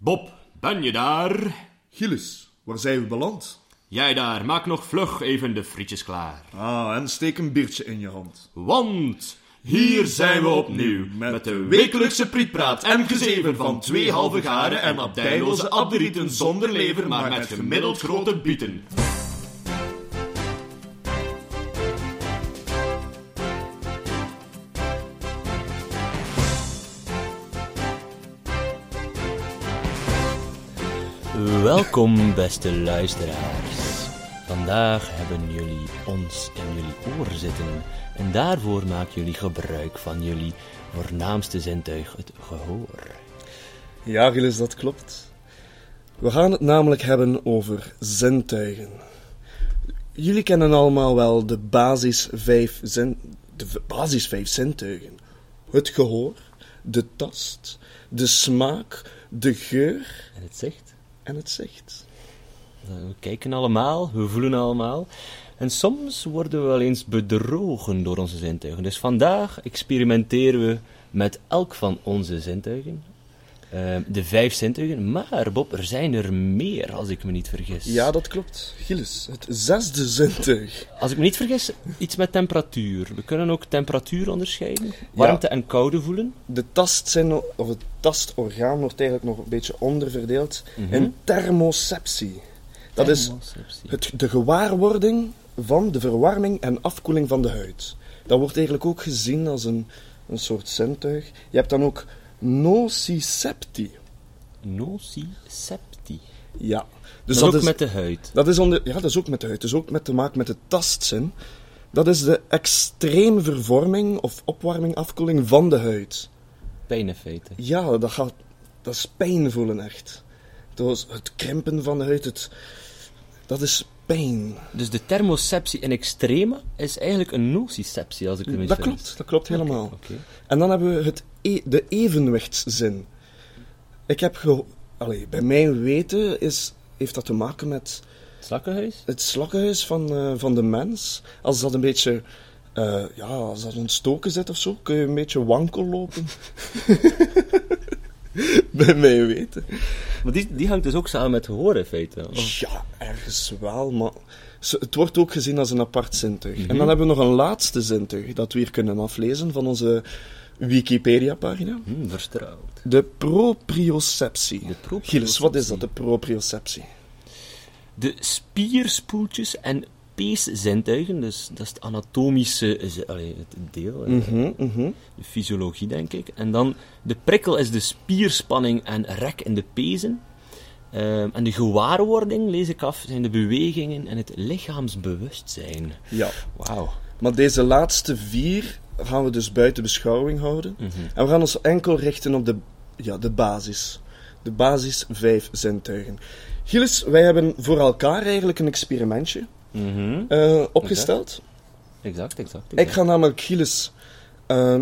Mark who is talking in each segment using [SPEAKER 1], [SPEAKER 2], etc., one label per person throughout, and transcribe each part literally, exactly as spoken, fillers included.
[SPEAKER 1] Bob, ben je daar?
[SPEAKER 2] Gilles, waar zijn we beland?
[SPEAKER 1] Jij daar, maak nog vlug even de frietjes klaar.
[SPEAKER 2] Ah, en steek een biertje in je hand.
[SPEAKER 1] Want hier zijn we opnieuw, met de wekelijkse prietpraat en gezeven van twee halve garen en abdijloze abderieten zonder lever, maar met gemiddeld grote bieten.
[SPEAKER 3] Welkom, beste luisteraars. Vandaag hebben jullie ons in jullie oor zitten en daarvoor maken jullie gebruik van jullie voornaamste zintuig, het gehoor.
[SPEAKER 2] Ja, Gilles, dat klopt. We gaan het namelijk hebben over zintuigen. Jullie kennen allemaal wel de basis vijf, zin, de basis vijf zintuigen. Het gehoor, de tast, de smaak, de geur
[SPEAKER 3] En het zicht?
[SPEAKER 2] en het zicht.
[SPEAKER 3] We kijken allemaal, we voelen allemaal. En soms worden we wel eens bedrogen door onze zintuigen. Dus vandaag experimenteren we met elk van onze zintuigen. Uh, de vijf zintuigen. Maar Bob, er zijn er meer, als ik me niet vergis.
[SPEAKER 2] Ja, dat klopt. Gilles, het zesde zintuig.
[SPEAKER 3] Als ik me niet vergis, iets met temperatuur. We kunnen ook temperatuur onderscheiden. Warmte ja. en koude voelen.
[SPEAKER 2] De tastzin, of het tastorgaan, wordt eigenlijk nog een beetje onderverdeeld
[SPEAKER 3] Mm-hmm.
[SPEAKER 2] in thermoceptie. Dat
[SPEAKER 3] Thermoceptie.
[SPEAKER 2] is het, de gewaarwording van de verwarming en afkoeling van de huid. Dat wordt eigenlijk ook gezien als een, een soort zintuig. Je hebt dan ook nociceptie.
[SPEAKER 3] Nociceptie.
[SPEAKER 2] Ja. Dus
[SPEAKER 3] dat,
[SPEAKER 2] dat
[SPEAKER 3] is ook
[SPEAKER 2] is
[SPEAKER 3] met de huid.
[SPEAKER 2] Dat is onder, ja, dat is ook met de huid. Dus ook met te maken met de tastzin. Dat is de extreme vervorming of opwarming, afkoeling van de huid.
[SPEAKER 3] Pijn in feite.
[SPEAKER 2] Ja, dat, gaat, dat is pijn voelen echt. Dat is het krimpen van de huid, het, dat is pijn.
[SPEAKER 3] Dus de thermoceptie in extreme is eigenlijk een nociceptie, als ik me niet
[SPEAKER 2] Dat
[SPEAKER 3] vergis.
[SPEAKER 2] klopt, dat klopt helemaal.
[SPEAKER 3] Oké, oké.
[SPEAKER 2] En dan hebben we het e- de evenwichtszin. Ik heb ge... Allee, bij mijn weten is, heeft dat te maken met
[SPEAKER 3] Slakkenhuis?
[SPEAKER 2] het slakkenhuis van, uh, van de mens. Als dat een beetje... Uh, ja, als dat ontstoken zit of zo, kun je een beetje wankel lopen. Bij mijn weten.
[SPEAKER 3] Maar die, die hangt dus ook samen met gehoor in feite. Of?
[SPEAKER 2] Ja, ergens wel, maar ze- het wordt ook gezien als een apart zintuig.
[SPEAKER 3] Mhm.
[SPEAKER 2] En dan hebben we nog een laatste zintuig dat we hier kunnen aflezen van onze Wikipedia-pagina.
[SPEAKER 3] Hm, vertrouwd.
[SPEAKER 2] De proprioceptie.
[SPEAKER 3] De proprioceptie.
[SPEAKER 2] Gilles, wat is dat, de proprioceptie?
[SPEAKER 3] De spierspoeltjes en peeszintuigen, dus dat is het anatomische z- allee, het deel, eh,
[SPEAKER 2] Mhm, mhm.
[SPEAKER 3] de fysiologie denk ik. En dan de prikkel is de spierspanning en rek in de pezen. Ehm, en de gewaarwording, lees ik af, zijn de bewegingen en het lichaamsbewustzijn.
[SPEAKER 2] Ja.
[SPEAKER 3] Wauw.
[SPEAKER 2] Maar deze laatste vier gaan we dus buiten beschouwing houden.
[SPEAKER 3] Mhm.
[SPEAKER 2] En we gaan ons enkel richten op de, ja, de basis. De basis vijf zintuigen. Gilles, wij hebben voor elkaar eigenlijk een experimentje
[SPEAKER 3] Mhm.
[SPEAKER 2] uh, opgesteld.
[SPEAKER 3] Exact, exact, exact.
[SPEAKER 2] Ik ga namelijk Gilles uh,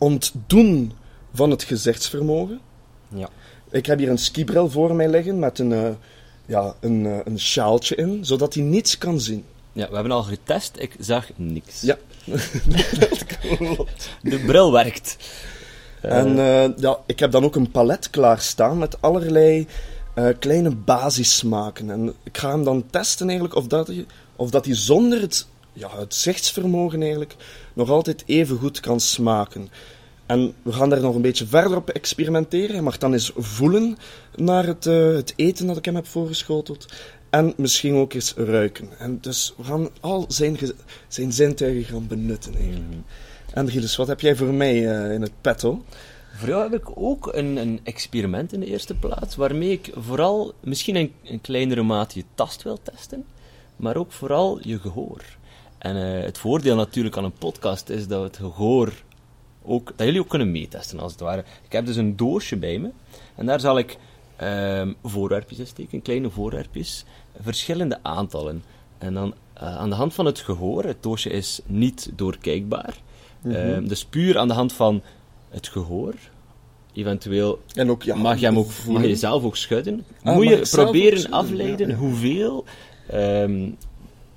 [SPEAKER 2] ontdoen van het gezichtsvermogen.
[SPEAKER 3] Ja.
[SPEAKER 2] Ik heb hier een skibril voor mij liggen met een, uh, ja, een, uh, een sjaaltje in, zodat hij niets kan zien.
[SPEAKER 3] Ja, we hebben al getest, ik zag niks.
[SPEAKER 2] Ja, dat klopt.
[SPEAKER 3] De bril werkt. Uh,
[SPEAKER 2] En uh, ja, ik heb dan ook een palet klaarstaan met allerlei uh, kleine basissmaken. En ik ga hem dan testen eigenlijk of dat hij, of dat hij zonder het, ja, het zichtsvermogen eigenlijk nog altijd even goed kan smaken. En we gaan daar nog een beetje verder op experimenteren. Hij mag dan eens voelen naar het, uh, het eten dat ik hem heb voorgeschoteld. En misschien ook eens ruiken. En dus we gaan al zijn, ge- zijn zintuigen gaan benutten eigenlijk.
[SPEAKER 3] mhm.
[SPEAKER 2] En Gilles, wat heb jij voor mij uh, in het petto?
[SPEAKER 3] Voor jou heb ik ook een, een experiment in de eerste plaats, waarmee ik vooral misschien een, een kleinere mate je tast wil testen, maar ook vooral je gehoor. En uh, het voordeel natuurlijk aan een podcast is dat het gehoor ook, dat jullie ook kunnen meetesten, als het ware. Ik heb dus een doosje bij me, en daar zal ik um, voorwerpjes in steken, kleine voorwerpjes, verschillende aantallen. En dan uh, aan de hand van het gehoor, het doosje is niet doorkijkbaar,
[SPEAKER 2] Mm-hmm.
[SPEAKER 3] um, dus puur aan de hand van het gehoor. Eventueel
[SPEAKER 2] En ook, ja,
[SPEAKER 3] mag je hem ook,
[SPEAKER 2] voelen.
[SPEAKER 3] mag je zelf ook schudden.
[SPEAKER 2] Ah,
[SPEAKER 3] Moet
[SPEAKER 2] mag
[SPEAKER 3] je
[SPEAKER 2] ik zelf ook
[SPEAKER 3] proberen
[SPEAKER 2] schudden?
[SPEAKER 3] afleiden
[SPEAKER 2] Ja, ja.
[SPEAKER 3] hoeveel um,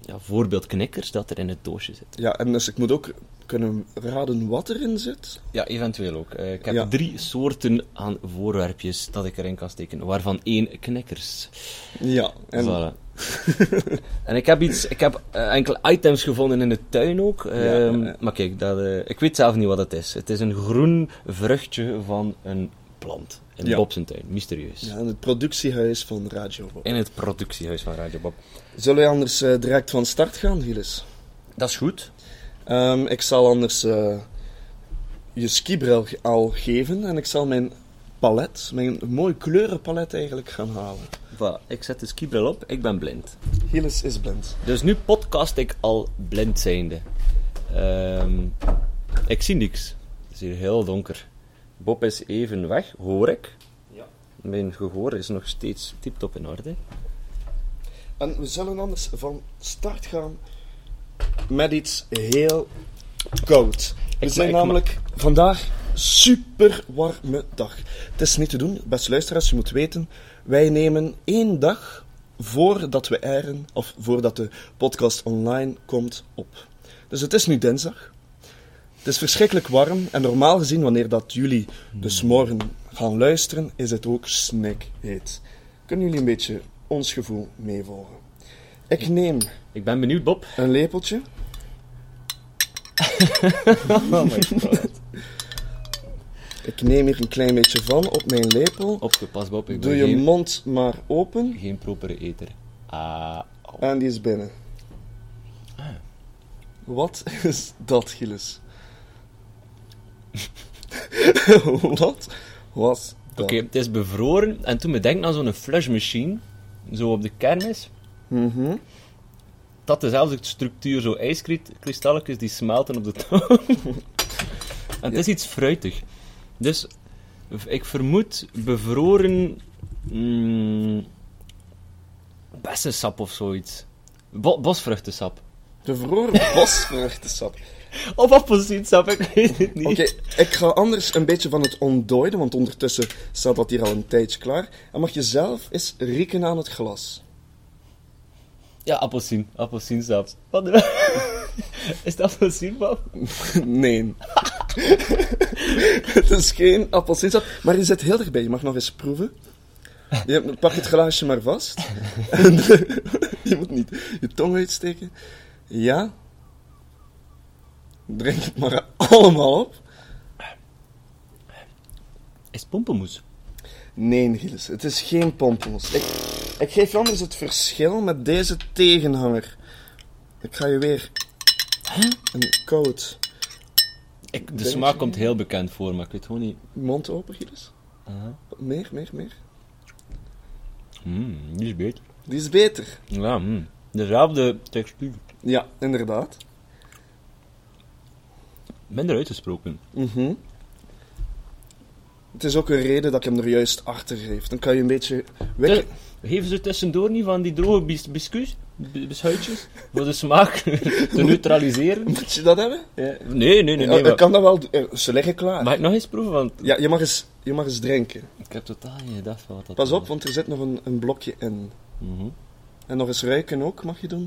[SPEAKER 3] ja, voorbeeld knikkers dat er in het doosje zit.
[SPEAKER 2] Ja, en dus ik moet ook kunnen raden wat erin zit.
[SPEAKER 3] Ja, eventueel ook. Uh, ik heb
[SPEAKER 2] Ja.
[SPEAKER 3] drie soorten aan voorwerpjes dat ik erin kan steken, waarvan één knikkers.
[SPEAKER 2] Ja, en
[SPEAKER 3] Voilà. En ik heb, iets, ik heb uh, enkele items gevonden in de tuin ook. Um,
[SPEAKER 2] Ja, ja, ja.
[SPEAKER 3] Maar kijk, dat, uh, ik weet zelf niet wat het is. Het is een groen vruchtje van een plant. In
[SPEAKER 2] Ja.
[SPEAKER 3] Bob zijn tuin. Mysterieus.
[SPEAKER 2] ja, in het productiehuis van Radio Bob.
[SPEAKER 3] In het productiehuis van Radio Bob.
[SPEAKER 2] Zullen we anders eh, direct van start gaan, Gilles?
[SPEAKER 3] Dat is goed.
[SPEAKER 2] Ehm, ik zal anders eh, je skibril ge- al geven en ik zal mijn palet, mijn mooi kleurenpalet eigenlijk gaan halen.
[SPEAKER 3] Voilà, ik zet de skibril op. Ik ben blind.
[SPEAKER 2] Gilles is blind.
[SPEAKER 3] Dus nu podcast ik al blind zijnde. Ehm, ik zie niks. Het is hier heel donker. Bob is even weg, hoor ik.
[SPEAKER 2] Ja.
[SPEAKER 3] Mijn gehoor is nog steeds tiptop in orde.
[SPEAKER 2] En we zullen anders van start gaan met iets heel koud. We
[SPEAKER 3] Ik-
[SPEAKER 2] zijn
[SPEAKER 3] ik-
[SPEAKER 2] namelijk vandaag super warme dag. Het is niet te doen, beste luisteraars, je moet weten, wij nemen één dag voordat we airen, of voordat de podcast online komt, op. Dus het is nu dinsdag. Het is verschrikkelijk warm en normaal gezien, wanneer dat jullie dus morgen gaan luisteren, is het ook snikheet. Kunnen jullie een beetje ons gevoel meevolgen? Ik neem
[SPEAKER 3] Ik ben benieuwd, Bob.
[SPEAKER 2] een lepeltje.
[SPEAKER 3] Oh my god.
[SPEAKER 2] Ik neem hier een klein beetje van op mijn lepel.
[SPEAKER 3] Opgepast, Bob. Ik
[SPEAKER 2] Doe
[SPEAKER 3] ben
[SPEAKER 2] je
[SPEAKER 3] geen,
[SPEAKER 2] mond maar open
[SPEAKER 3] geen propere eter. Ah, oh.
[SPEAKER 2] en die is binnen. Wat is dat, Gilles? Wat was dat?
[SPEAKER 3] Oké, het is bevroren. En toen me denk aan zo'n flushmachine, zo op de kermis,
[SPEAKER 2] Mhm.
[SPEAKER 3] dat dezelfde structuur, zo ijskristalletjes die smelten op de tong. En het is iets fruitig. Dus v- ik vermoed bevroren mm, bessensap of zoiets. Bo- bosvruchtensap.
[SPEAKER 2] Bevroren bosvruchtensap.
[SPEAKER 3] Of appelsiensap, ik weet het niet.
[SPEAKER 2] Oké, ik ga anders een beetje van het ontdooien, want ondertussen staat dat hier al een tijdje klaar. En mag je zelf eens rieken aan het glas.
[SPEAKER 3] Ja, appelsien. Appelsiensap. Wat? Is dat appelsien, Bob?
[SPEAKER 2] Nee. Het is geen appelsiensap, maar je zit heel dichtbij. Je mag nog eens proeven. Je, pak het glaasje maar vast. Je moet niet je tong uitsteken. Ja. Drink het maar allemaal op.
[SPEAKER 3] Is het pompenmoes?
[SPEAKER 2] Nee, Gilles, het is geen pompelmos. Ik, ik geef je anders het verschil met deze tegenhanger. Ik ga je weer een koud
[SPEAKER 3] Ik, de
[SPEAKER 2] Denk
[SPEAKER 3] smaak
[SPEAKER 2] je?
[SPEAKER 3] komt heel bekend voor, maar ik weet gewoon niet...
[SPEAKER 2] mond open, Gilles.
[SPEAKER 3] Aha.
[SPEAKER 2] Meer, meer, meer.
[SPEAKER 3] Mm, die is beter.
[SPEAKER 2] Die is beter.
[SPEAKER 3] Ja, mm. Dezelfde textuur.
[SPEAKER 2] Ja, inderdaad.
[SPEAKER 3] Minder uitgesproken.
[SPEAKER 2] Mhm. Het is ook een reden dat ik hem er juist achter geef. Dan kan je een beetje weg...
[SPEAKER 3] Te- Geven ze tussendoor niet van die droge bis biscuits? B- Beschuitjes? Voor de smaak te neutraliseren?
[SPEAKER 2] Moet je dat hebben?
[SPEAKER 3] Ja. Nee, nee, nee. nee
[SPEAKER 2] Ja, ik
[SPEAKER 3] maar-
[SPEAKER 2] kan dat wel doen. Eh, Ze liggen klaar.
[SPEAKER 3] Mag ik nog eens proeven? Want
[SPEAKER 2] Ja, je mag, eens, je mag eens drinken.
[SPEAKER 3] ik heb totaal niet gedacht van wat dat
[SPEAKER 2] Pas
[SPEAKER 3] was.
[SPEAKER 2] op, want er zit nog een, een blokje in.
[SPEAKER 3] Mhm.
[SPEAKER 2] En nog eens ruiken ook, mag je doen.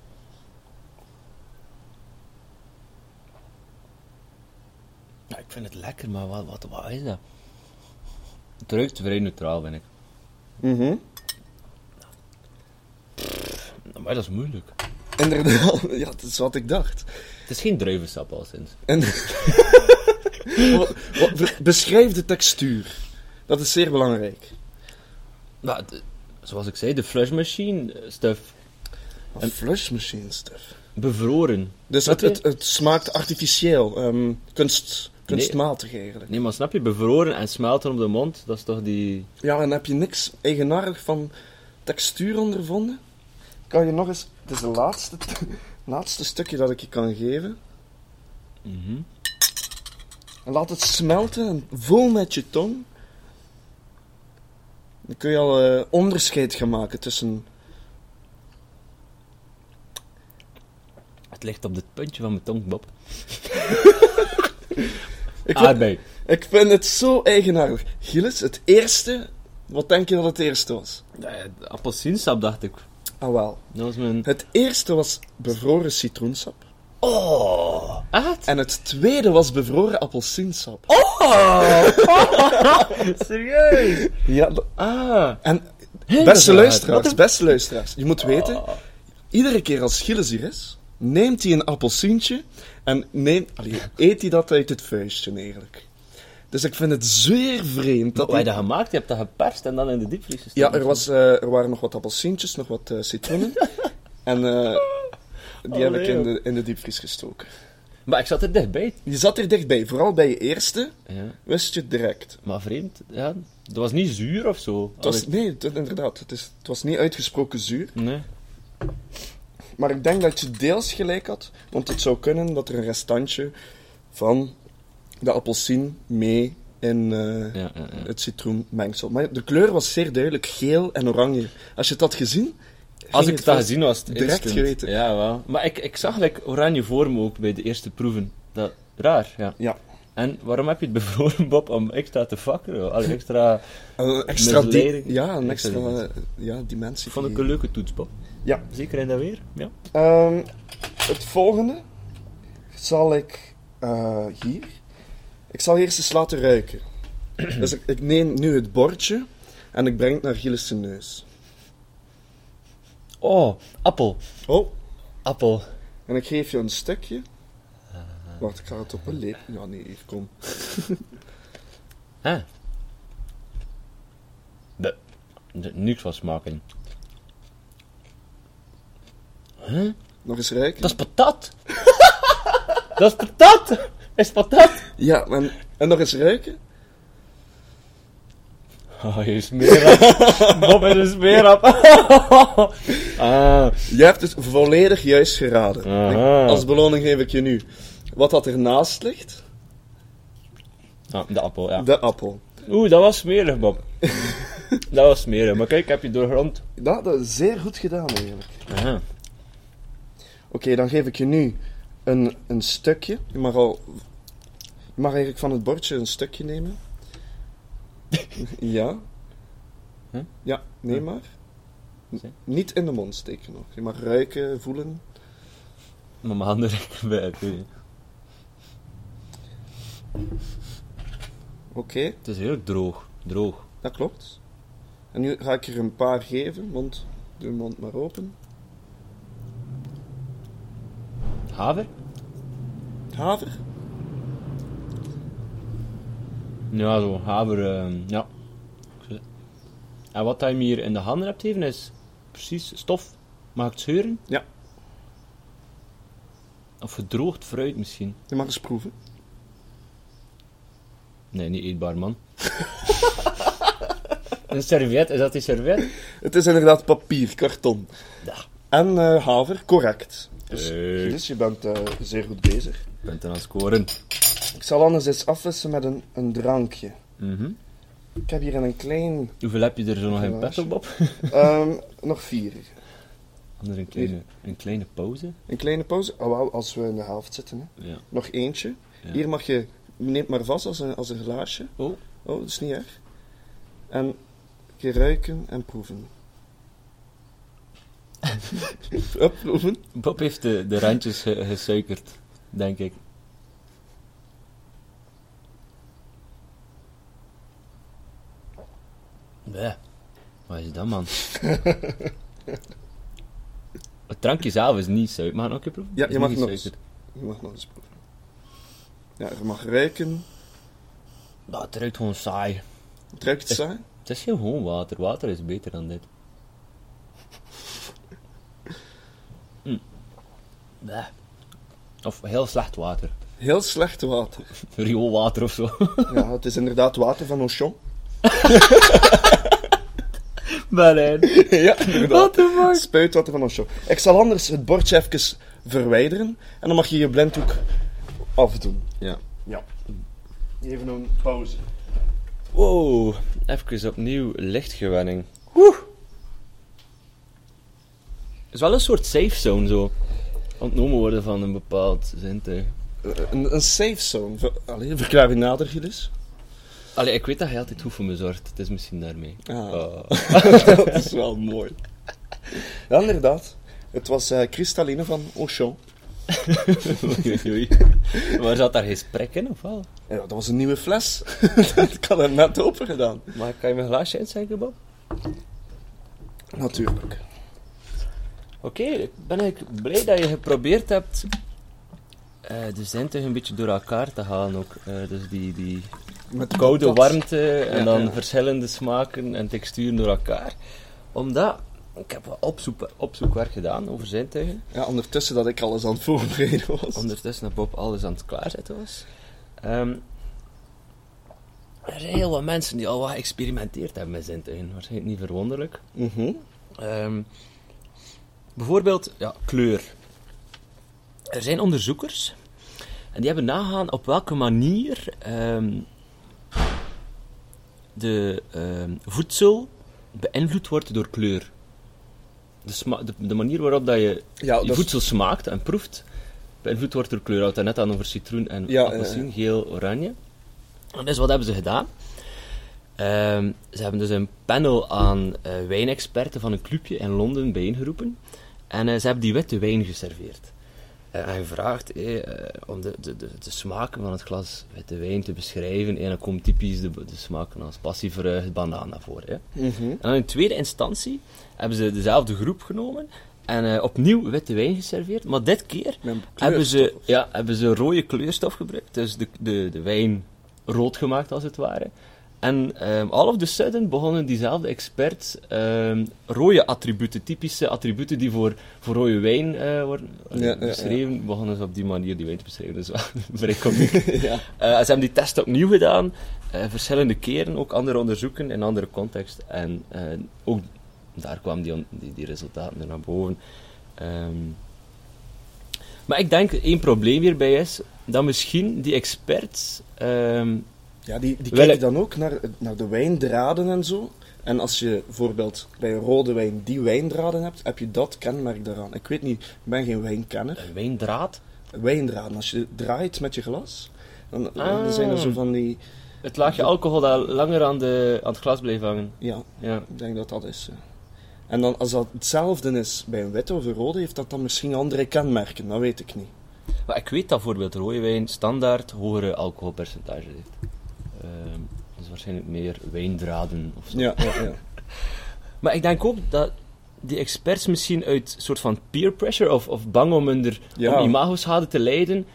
[SPEAKER 3] Ja, ik vind het lekker, maar wat, wat, wat is dat? Het ruikt vrij neutraal, vind ik.
[SPEAKER 2] Mhm.
[SPEAKER 3] Maar dat is moeilijk.
[SPEAKER 2] Inderdaad, ja, dat is wat ik dacht.
[SPEAKER 3] Het is geen druivensap al sinds.
[SPEAKER 2] En... Wat- wat- ver- beschrijf de textuur. Dat is zeer belangrijk.
[SPEAKER 3] Maar, de- zoals ik zei, de flushmachine eh, stuff
[SPEAKER 2] Een flushmachine stuff.
[SPEAKER 3] bevroren.
[SPEAKER 2] Dus
[SPEAKER 3] Snap
[SPEAKER 2] het,
[SPEAKER 3] je?
[SPEAKER 2] het, het smaakt artificieel. ehm, kunst, kunstmatig eigenlijk.
[SPEAKER 3] Nee, maar snap je, bevroren en smelten op de mond, dat is toch die...
[SPEAKER 2] Ja, en heb je niks eigenaardig van textuur ondervonden? Kan je nog eens... Het is het laatste, laatste stukje dat ik je kan geven.
[SPEAKER 3] Mhm.
[SPEAKER 2] En laat het smelten en voel met je tong. Dan kun je al eh, onderscheid gaan maken tussen...
[SPEAKER 3] Het ligt op het puntje van mijn tong, Bob.
[SPEAKER 2] Ik vind,
[SPEAKER 3] Aardbei.
[SPEAKER 2] ik vind het zo eigenaardig. Gilles, het eerste... Wat denk je dat het eerste was?
[SPEAKER 3] Ja, appelsiensap, dacht ik.
[SPEAKER 2] Ah, wel.
[SPEAKER 3] Dat was mijn...
[SPEAKER 2] Het eerste was bevroren citroensap.
[SPEAKER 3] Oh! Echt?
[SPEAKER 2] En het tweede was bevroren appelsiensap.
[SPEAKER 3] Oh! Serieus?
[SPEAKER 2] Ja, d-
[SPEAKER 3] Ah.
[SPEAKER 2] en
[SPEAKER 3] Heel
[SPEAKER 2] beste
[SPEAKER 3] raar.
[SPEAKER 2] luisteraars,
[SPEAKER 3] Wat een-
[SPEAKER 2] beste luisteraars. Je moet weten,
[SPEAKER 3] Oh.
[SPEAKER 2] iedere keer als Gilles hier is, neemt hij een appelsientje en neemt, allee, eet hij dat uit het vuistje eigenlijk. Dus ik vind het zeer vreemd dat
[SPEAKER 3] Wat heb je
[SPEAKER 2] hij...
[SPEAKER 3] dat gemaakt? Je hebt dat geperst en dan in de diepvries gestoken?
[SPEAKER 2] Ja, er, was, eh, er waren nog wat appelsientjes, nog wat eh, citroenen. en eh, die heb ik
[SPEAKER 3] Allee,
[SPEAKER 2] in
[SPEAKER 3] joh.
[SPEAKER 2] de, in de diepvries gestoken.
[SPEAKER 3] Maar ik zat er dichtbij.
[SPEAKER 2] Je zat er dichtbij, vooral bij je eerste,
[SPEAKER 3] Ja.
[SPEAKER 2] wist je het direct.
[SPEAKER 3] Maar vreemd, ja. Dat was niet zuur of zo.
[SPEAKER 2] Het was,
[SPEAKER 3] Allee.
[SPEAKER 2] nee, het, inderdaad, het, is, het was niet uitgesproken zuur.
[SPEAKER 3] Nee.
[SPEAKER 2] Maar ik denk dat je deels gelijk had, want het zou kunnen dat er een restantje van de appelsien mee in eh,
[SPEAKER 3] Ja, ja, ja.
[SPEAKER 2] het citroenmengsel. Maar de kleur was zeer duidelijk geel en oranje. Als je het had gezien...
[SPEAKER 3] Als
[SPEAKER 2] ging
[SPEAKER 3] ik het had
[SPEAKER 2] vast
[SPEAKER 3] gezien was het
[SPEAKER 2] direct
[SPEAKER 3] instant.
[SPEAKER 2] geweten.
[SPEAKER 3] Ja, wel. Maar ik, ik zag like, oranje voor me ook bij de eerste proeven. Dat, raar, ja.
[SPEAKER 2] Ja.
[SPEAKER 3] En waarom heb je het bevroren, Bob, om extra te fakkeren? Allee, extra...
[SPEAKER 2] Een extra... di-
[SPEAKER 3] Misleiding.
[SPEAKER 2] ja, een
[SPEAKER 3] Extra
[SPEAKER 2] extra
[SPEAKER 3] dimensie.
[SPEAKER 2] eh, ja, dimensie.
[SPEAKER 3] Vond ik
[SPEAKER 2] gegeven.
[SPEAKER 3] een leuke toets, Bob.
[SPEAKER 2] Ja.
[SPEAKER 3] Zeker in dat weer, ja.
[SPEAKER 2] Ehm, het volgende zal ik eh, hier... Ik zal eerst eens laten ruiken. Dus ik, ik neem nu het bordje en ik breng het naar Gilles' neus.
[SPEAKER 3] Oh, appel.
[SPEAKER 2] Oh,
[SPEAKER 3] Appel.
[SPEAKER 2] en ik geef je een stukje. Wacht, ik ga het op een lepel. Ja, nee, hier, kom.
[SPEAKER 3] Huh? De, de, niks van smaken. Huh?
[SPEAKER 2] Nog eens ruiken.
[SPEAKER 3] Dat is patat! Dat is patat! Is patat?
[SPEAKER 2] Ja, en, en nog eens ruiken.
[SPEAKER 3] Oh, je smeerap. Bob is een smeerap. ah.
[SPEAKER 2] Je hebt het volledig juist geraden.
[SPEAKER 3] Aha.
[SPEAKER 2] Ik- als beloning geef ik je nu wat dat ernaast ligt.
[SPEAKER 3] Ah, de appel, ja.
[SPEAKER 2] De appel.
[SPEAKER 3] Oeh, dat was smerig, Bob. Dat was smerig. Maar kijk, ik heb je doorgrond.
[SPEAKER 2] Dat, dat is zeer goed gedaan, eigenlijk.
[SPEAKER 3] Aha.
[SPEAKER 2] Oké, dan geef ik je nu een, een stukje. Je mag al... Je mag eigenlijk van het bordje een stukje nemen. Ja.
[SPEAKER 3] Huh?
[SPEAKER 2] Ja, neem maar. N- Niet in de mond steken nog. Je mag ruiken, voelen.
[SPEAKER 3] Maar mijn handen rekken bij. Ik weet niet.
[SPEAKER 2] Oké,
[SPEAKER 3] Het is heel droog. Droog.
[SPEAKER 2] dat klopt. En nu ga ik er een paar geven. Mond, doe je mond maar open.
[SPEAKER 3] Haver?
[SPEAKER 2] Haver.
[SPEAKER 3] Ja, zo. Haver, ehm, ja. En wat hij me hier in de handen hebt gegeven is precies stof. Mag ik het scheuren?
[SPEAKER 2] Ja.
[SPEAKER 3] Of gedroogd fruit misschien.
[SPEAKER 2] Je mag eens proeven.
[SPEAKER 3] Nee, niet eetbaar, man. Een serviet, is dat die serviet?
[SPEAKER 2] Het is inderdaad papier, karton.
[SPEAKER 3] Ja.
[SPEAKER 2] En eh, haver, correct. Dus,
[SPEAKER 3] Hey.
[SPEAKER 2] dus je bent eh, zeer goed bezig.
[SPEAKER 3] Je bent er aan het scoren.
[SPEAKER 2] Ik zal anders eens afwisselen met een, een drankje.
[SPEAKER 3] Mhm.
[SPEAKER 2] Ik heb hier een klein...
[SPEAKER 3] Hoeveel heb je er zo nog in
[SPEAKER 2] Glaasje.
[SPEAKER 3] petto, Bob?
[SPEAKER 2] ehm, nog vier.
[SPEAKER 3] Anders een kleine, een kleine pauze.
[SPEAKER 2] Een kleine pauze. Oh, wauw, als we in de helft zitten. Hè.
[SPEAKER 3] Ja.
[SPEAKER 2] Nog eentje.
[SPEAKER 3] Ja.
[SPEAKER 2] Hier mag je... Neem maar vast als een, als een glaasje.
[SPEAKER 3] Oh,
[SPEAKER 2] Oh, dat is niet erg. En je ruiken en proeven. Up, proeven.
[SPEAKER 3] Bob heeft de, de randjes ge- gesuikerd, denk ik. Bleh. Wat is dat, man? Het drankje zelf is niet suiker. Mag ik nog een keer proeven?
[SPEAKER 2] Ja,
[SPEAKER 3] Is
[SPEAKER 2] je mag
[SPEAKER 3] niet
[SPEAKER 2] nog eens.
[SPEAKER 3] suiker.
[SPEAKER 2] Je mag nog eens proeven. Ja, je mag ruiken.
[SPEAKER 3] Nou, het ruikt gewoon saai.
[SPEAKER 2] Het ruikt saai.
[SPEAKER 3] Het is geen gewoon water. Water is beter dan dit. Hm. Bleh. Of heel slecht water.
[SPEAKER 2] Heel slecht water.
[SPEAKER 3] Rioolwater of zo.
[SPEAKER 2] Ja, het is inderdaad water van Auchan.
[SPEAKER 3] Berlijn.
[SPEAKER 2] Ja, inderdaad.
[SPEAKER 3] What the fuck?
[SPEAKER 2] Spuitwater van Auchan. Ik zal anders het bordje even verwijderen. En dan mag je je blinddoek afdoen.
[SPEAKER 3] Ja.
[SPEAKER 2] Ja. Even een pauze.
[SPEAKER 3] Wow, even opnieuw lichtgewenning. Woe! Het is wel een soort safe zone zo. Ontnomen worden van een bepaald zintuig.
[SPEAKER 2] Uh, een, een safe zone. Ver, allee, verklaar je nader, Gilles.
[SPEAKER 3] Allee, ik weet dat hij altijd goed voor me zorgt. Het is misschien daarmee.
[SPEAKER 2] Ah.
[SPEAKER 3] Oh.
[SPEAKER 2] Dat is wel mooi. Ja, inderdaad. Het was uh, Kristalline van Auchan.
[SPEAKER 3] oei, oei. Maar zat daar geen sprek in, of wel?
[SPEAKER 2] Ja, dat was een nieuwe fles. Ik had hem net open gedaan.
[SPEAKER 3] Maar kan je me een glaasje inschenken, Bob?
[SPEAKER 2] Natuurlijk.
[SPEAKER 3] Oké, okay, ik ben eigenlijk blij dat je geprobeerd hebt uh, de zintuigen een beetje door elkaar te halen ook. Uh, dus die, die
[SPEAKER 2] Met
[SPEAKER 3] koude
[SPEAKER 2] dat...
[SPEAKER 3] warmte en
[SPEAKER 2] ja,
[SPEAKER 3] dan
[SPEAKER 2] ja.
[SPEAKER 3] verschillende smaken en texturen door elkaar. Omdat, ik heb wat opzoek, opzoekwerk gedaan over zintuigen.
[SPEAKER 2] Ja, ondertussen dat ik alles aan het voorbereiden was.
[SPEAKER 3] Ondertussen dat Bob alles aan het klaarzetten was. Um, er zijn heel wat mensen die al wat geëxperimenteerd hebben met zintuigen. Waarschijnlijk niet verwonderlijk.
[SPEAKER 2] Mm-hmm.
[SPEAKER 3] Um, bijvoorbeeld, ja, kleur. Er zijn onderzoekers en die hebben nagegaan op welke manier um, de um, voedsel beïnvloed wordt door kleur. De, sma- de, de manier waarop dat je
[SPEAKER 2] Ja,
[SPEAKER 3] je
[SPEAKER 2] dat
[SPEAKER 3] voedsel is... smaakt en proeft, beïnvloed wordt door kleur. We hadden het net aan over citroen en
[SPEAKER 2] ja,
[SPEAKER 3] appelsien,
[SPEAKER 2] ja, ja.
[SPEAKER 3] geel, oranje. En dus wat hebben ze gedaan? Um, ze hebben dus een panel aan uh, wijnexperten van een clubje in Londen bijeengeroepen. En uh, ze hebben die witte wijn geserveerd. Uh, en gevraagd eh, uh, om de, de, de, de smaken van het glas witte wijn te beschrijven. En dan komt typisch de, de smaken als passievrucht, banaan naar voren. Hè.
[SPEAKER 2] Mm-hmm.
[SPEAKER 3] En dan in tweede instantie hebben ze dezelfde groep genomen en uh, opnieuw witte wijn geserveerd. Maar dit keer hebben ze, ja, hebben ze rode kleurstof gebruikt. Dus de, de, de wijn rood gemaakt als het ware. En um, all of the sudden begonnen diezelfde experts um, rode attributen, typische attributen die voor, voor rode wijn uh, worden uh,
[SPEAKER 2] ja,
[SPEAKER 3] beschreven,
[SPEAKER 2] ja, ja.
[SPEAKER 3] begonnen ze op die manier die wijn te beschrijven. Dus vrij komiek.
[SPEAKER 2] ja.
[SPEAKER 3] uh, ze hebben die test opnieuw gedaan, uh, verschillende keren, ook andere onderzoeken in andere context. En uh, ook daar kwamen die, die, die resultaten er naar boven. Um, maar ik denk, één probleem hierbij is, dat misschien die experts... Um,
[SPEAKER 2] Ja, die, die
[SPEAKER 3] Wel,
[SPEAKER 2] kijken dan ook naar, naar de wijndraden en zo. En als je bijvoorbeeld bij een rode wijn die wijndraden hebt, heb je dat kenmerk daaraan. Ik weet niet, ik ben geen wijnkenner.
[SPEAKER 3] Een wijndraad?
[SPEAKER 2] Wijndraden, als je draait met je glas, dan,
[SPEAKER 3] Ah.
[SPEAKER 2] dan zijn er zo van die...
[SPEAKER 3] Het laagje alcohol dat langer aan, de, aan het glas blijft hangen.
[SPEAKER 2] Ja,
[SPEAKER 3] Ja.
[SPEAKER 2] ik denk dat dat is. Ja. En dan, als dat hetzelfde is bij een witte of een rode, heeft dat dan misschien andere kenmerken, dat weet ik niet.
[SPEAKER 3] Maar ik weet dat bijvoorbeeld rode wijn standaard hogere alcoholpercentage heeft. Uh, dus waarschijnlijk meer wijndraden of zo.
[SPEAKER 2] Ja, ja, ja.
[SPEAKER 3] Maar ik denk ook dat die experts misschien uit soort van peer pressure of, of bang om hun
[SPEAKER 2] Ja.
[SPEAKER 3] om imagoschade te lijden,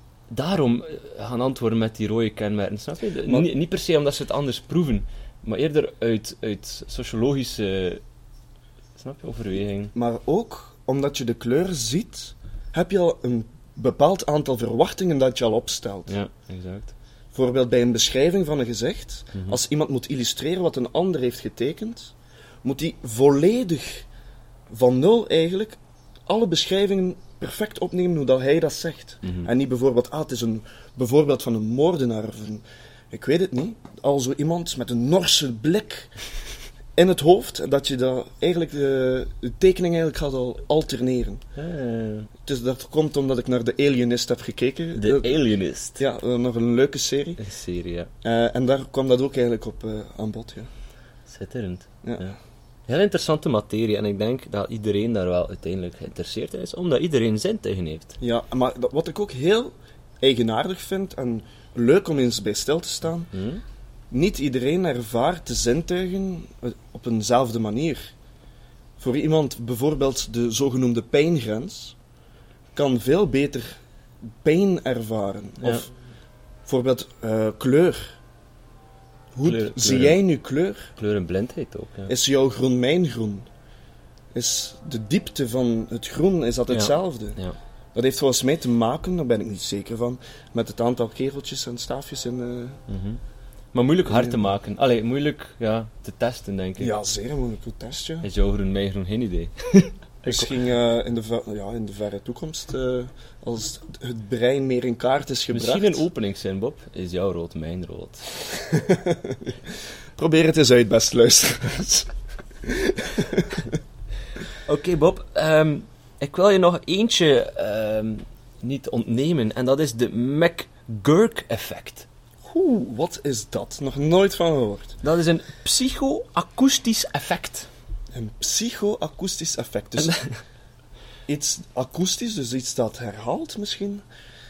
[SPEAKER 3] daarom gaan antwoorden met die rode kenmerken, snap je?
[SPEAKER 2] Maar-
[SPEAKER 3] Niet, niet per se omdat ze het anders proeven, maar eerder uit, uit sociologische, snap je, overweging.
[SPEAKER 2] Maar ook, omdat je de kleur ziet, heb je al een bepaald aantal verwachtingen dat je al opstelt.
[SPEAKER 3] Ja, exact.
[SPEAKER 2] Bijvoorbeeld bij een beschrijving van een gezicht,
[SPEAKER 3] Mhm.
[SPEAKER 2] als iemand moet illustreren wat een ander heeft getekend, moet hij volledig, van nul eigenlijk, alle beschrijvingen perfect opnemen hoe dat hij dat zegt.
[SPEAKER 3] Mhm.
[SPEAKER 2] En niet bijvoorbeeld, ah, het is een bijvoorbeeld van een moordenaar of een, ik weet het niet, al zo iemand met een norse blik in het hoofd, dat je dat eigenlijk, de, de tekening eigenlijk gaat al alterneren.
[SPEAKER 3] Ah,
[SPEAKER 2] Dus dat komt omdat ik naar de Alienist heb gekeken.
[SPEAKER 3] de
[SPEAKER 2] Eh,
[SPEAKER 3] Alienist.
[SPEAKER 2] Ja, eh, nog een leuke serie.
[SPEAKER 3] Een serie, ja.
[SPEAKER 2] Eh, en daar kwam dat ook eigenlijk op eh, aan bod. Ja.
[SPEAKER 3] Schitterend.
[SPEAKER 2] Ja.
[SPEAKER 3] Ja. Heel interessante materie en ik denk dat iedereen daar wel uiteindelijk geïnteresseerd in is, omdat iedereen zintuigen heeft.
[SPEAKER 2] Ja, maar dat, wat ik ook heel eigenaardig vind en leuk om eens bij stil te staan,
[SPEAKER 3] Hm?
[SPEAKER 2] niet iedereen ervaart de zintuigen eh, op eenzelfde manier. Voor iemand bijvoorbeeld de zogenoemde pijngrens kan veel beter pijn ervaren.
[SPEAKER 3] Ja.
[SPEAKER 2] Of bijvoorbeeld eh, kleur. Hoe
[SPEAKER 3] Kleur-
[SPEAKER 2] zie
[SPEAKER 3] kleuren.
[SPEAKER 2] jij nu kleur?
[SPEAKER 3] Kleurenblindheid ook. Ja.
[SPEAKER 2] Is jouw groen mijn groen? Is de diepte van het groen, is dat
[SPEAKER 3] Ja.
[SPEAKER 2] hetzelfde?
[SPEAKER 3] Ja.
[SPEAKER 2] Dat heeft volgens mij te maken, daar ben ik niet zeker van, met het aantal kegeltjes en staafjes in... eh,
[SPEAKER 3] Mhm. Maar moeilijk hard te maken. Allee, moeilijk ja, te testen, denk ik.
[SPEAKER 2] Ja, zeer moeilijk goed testje.
[SPEAKER 3] Is jouw groen, mijn groen, geen idee.
[SPEAKER 2] Misschien eh, in, de ver- ja, in de verre toekomst, eh, als het brein meer in kaart is gebracht.
[SPEAKER 3] Misschien een openingszin, Bob. Is jouw rood, mijn rood.
[SPEAKER 2] Probeer het eens uit, beste luisteraars.
[SPEAKER 3] Oké, okay, Bob. Um, ik wil je nog eentje um, niet ontnemen. En dat is de McGurk-effect.
[SPEAKER 2] Oeh, wat is dat? Nog nooit van gehoord.
[SPEAKER 3] Dat is een psycho-akoestisch effect.
[SPEAKER 2] Een psycho-akoestisch effect. Dus iets akoestisch, dus iets dat herhaalt misschien.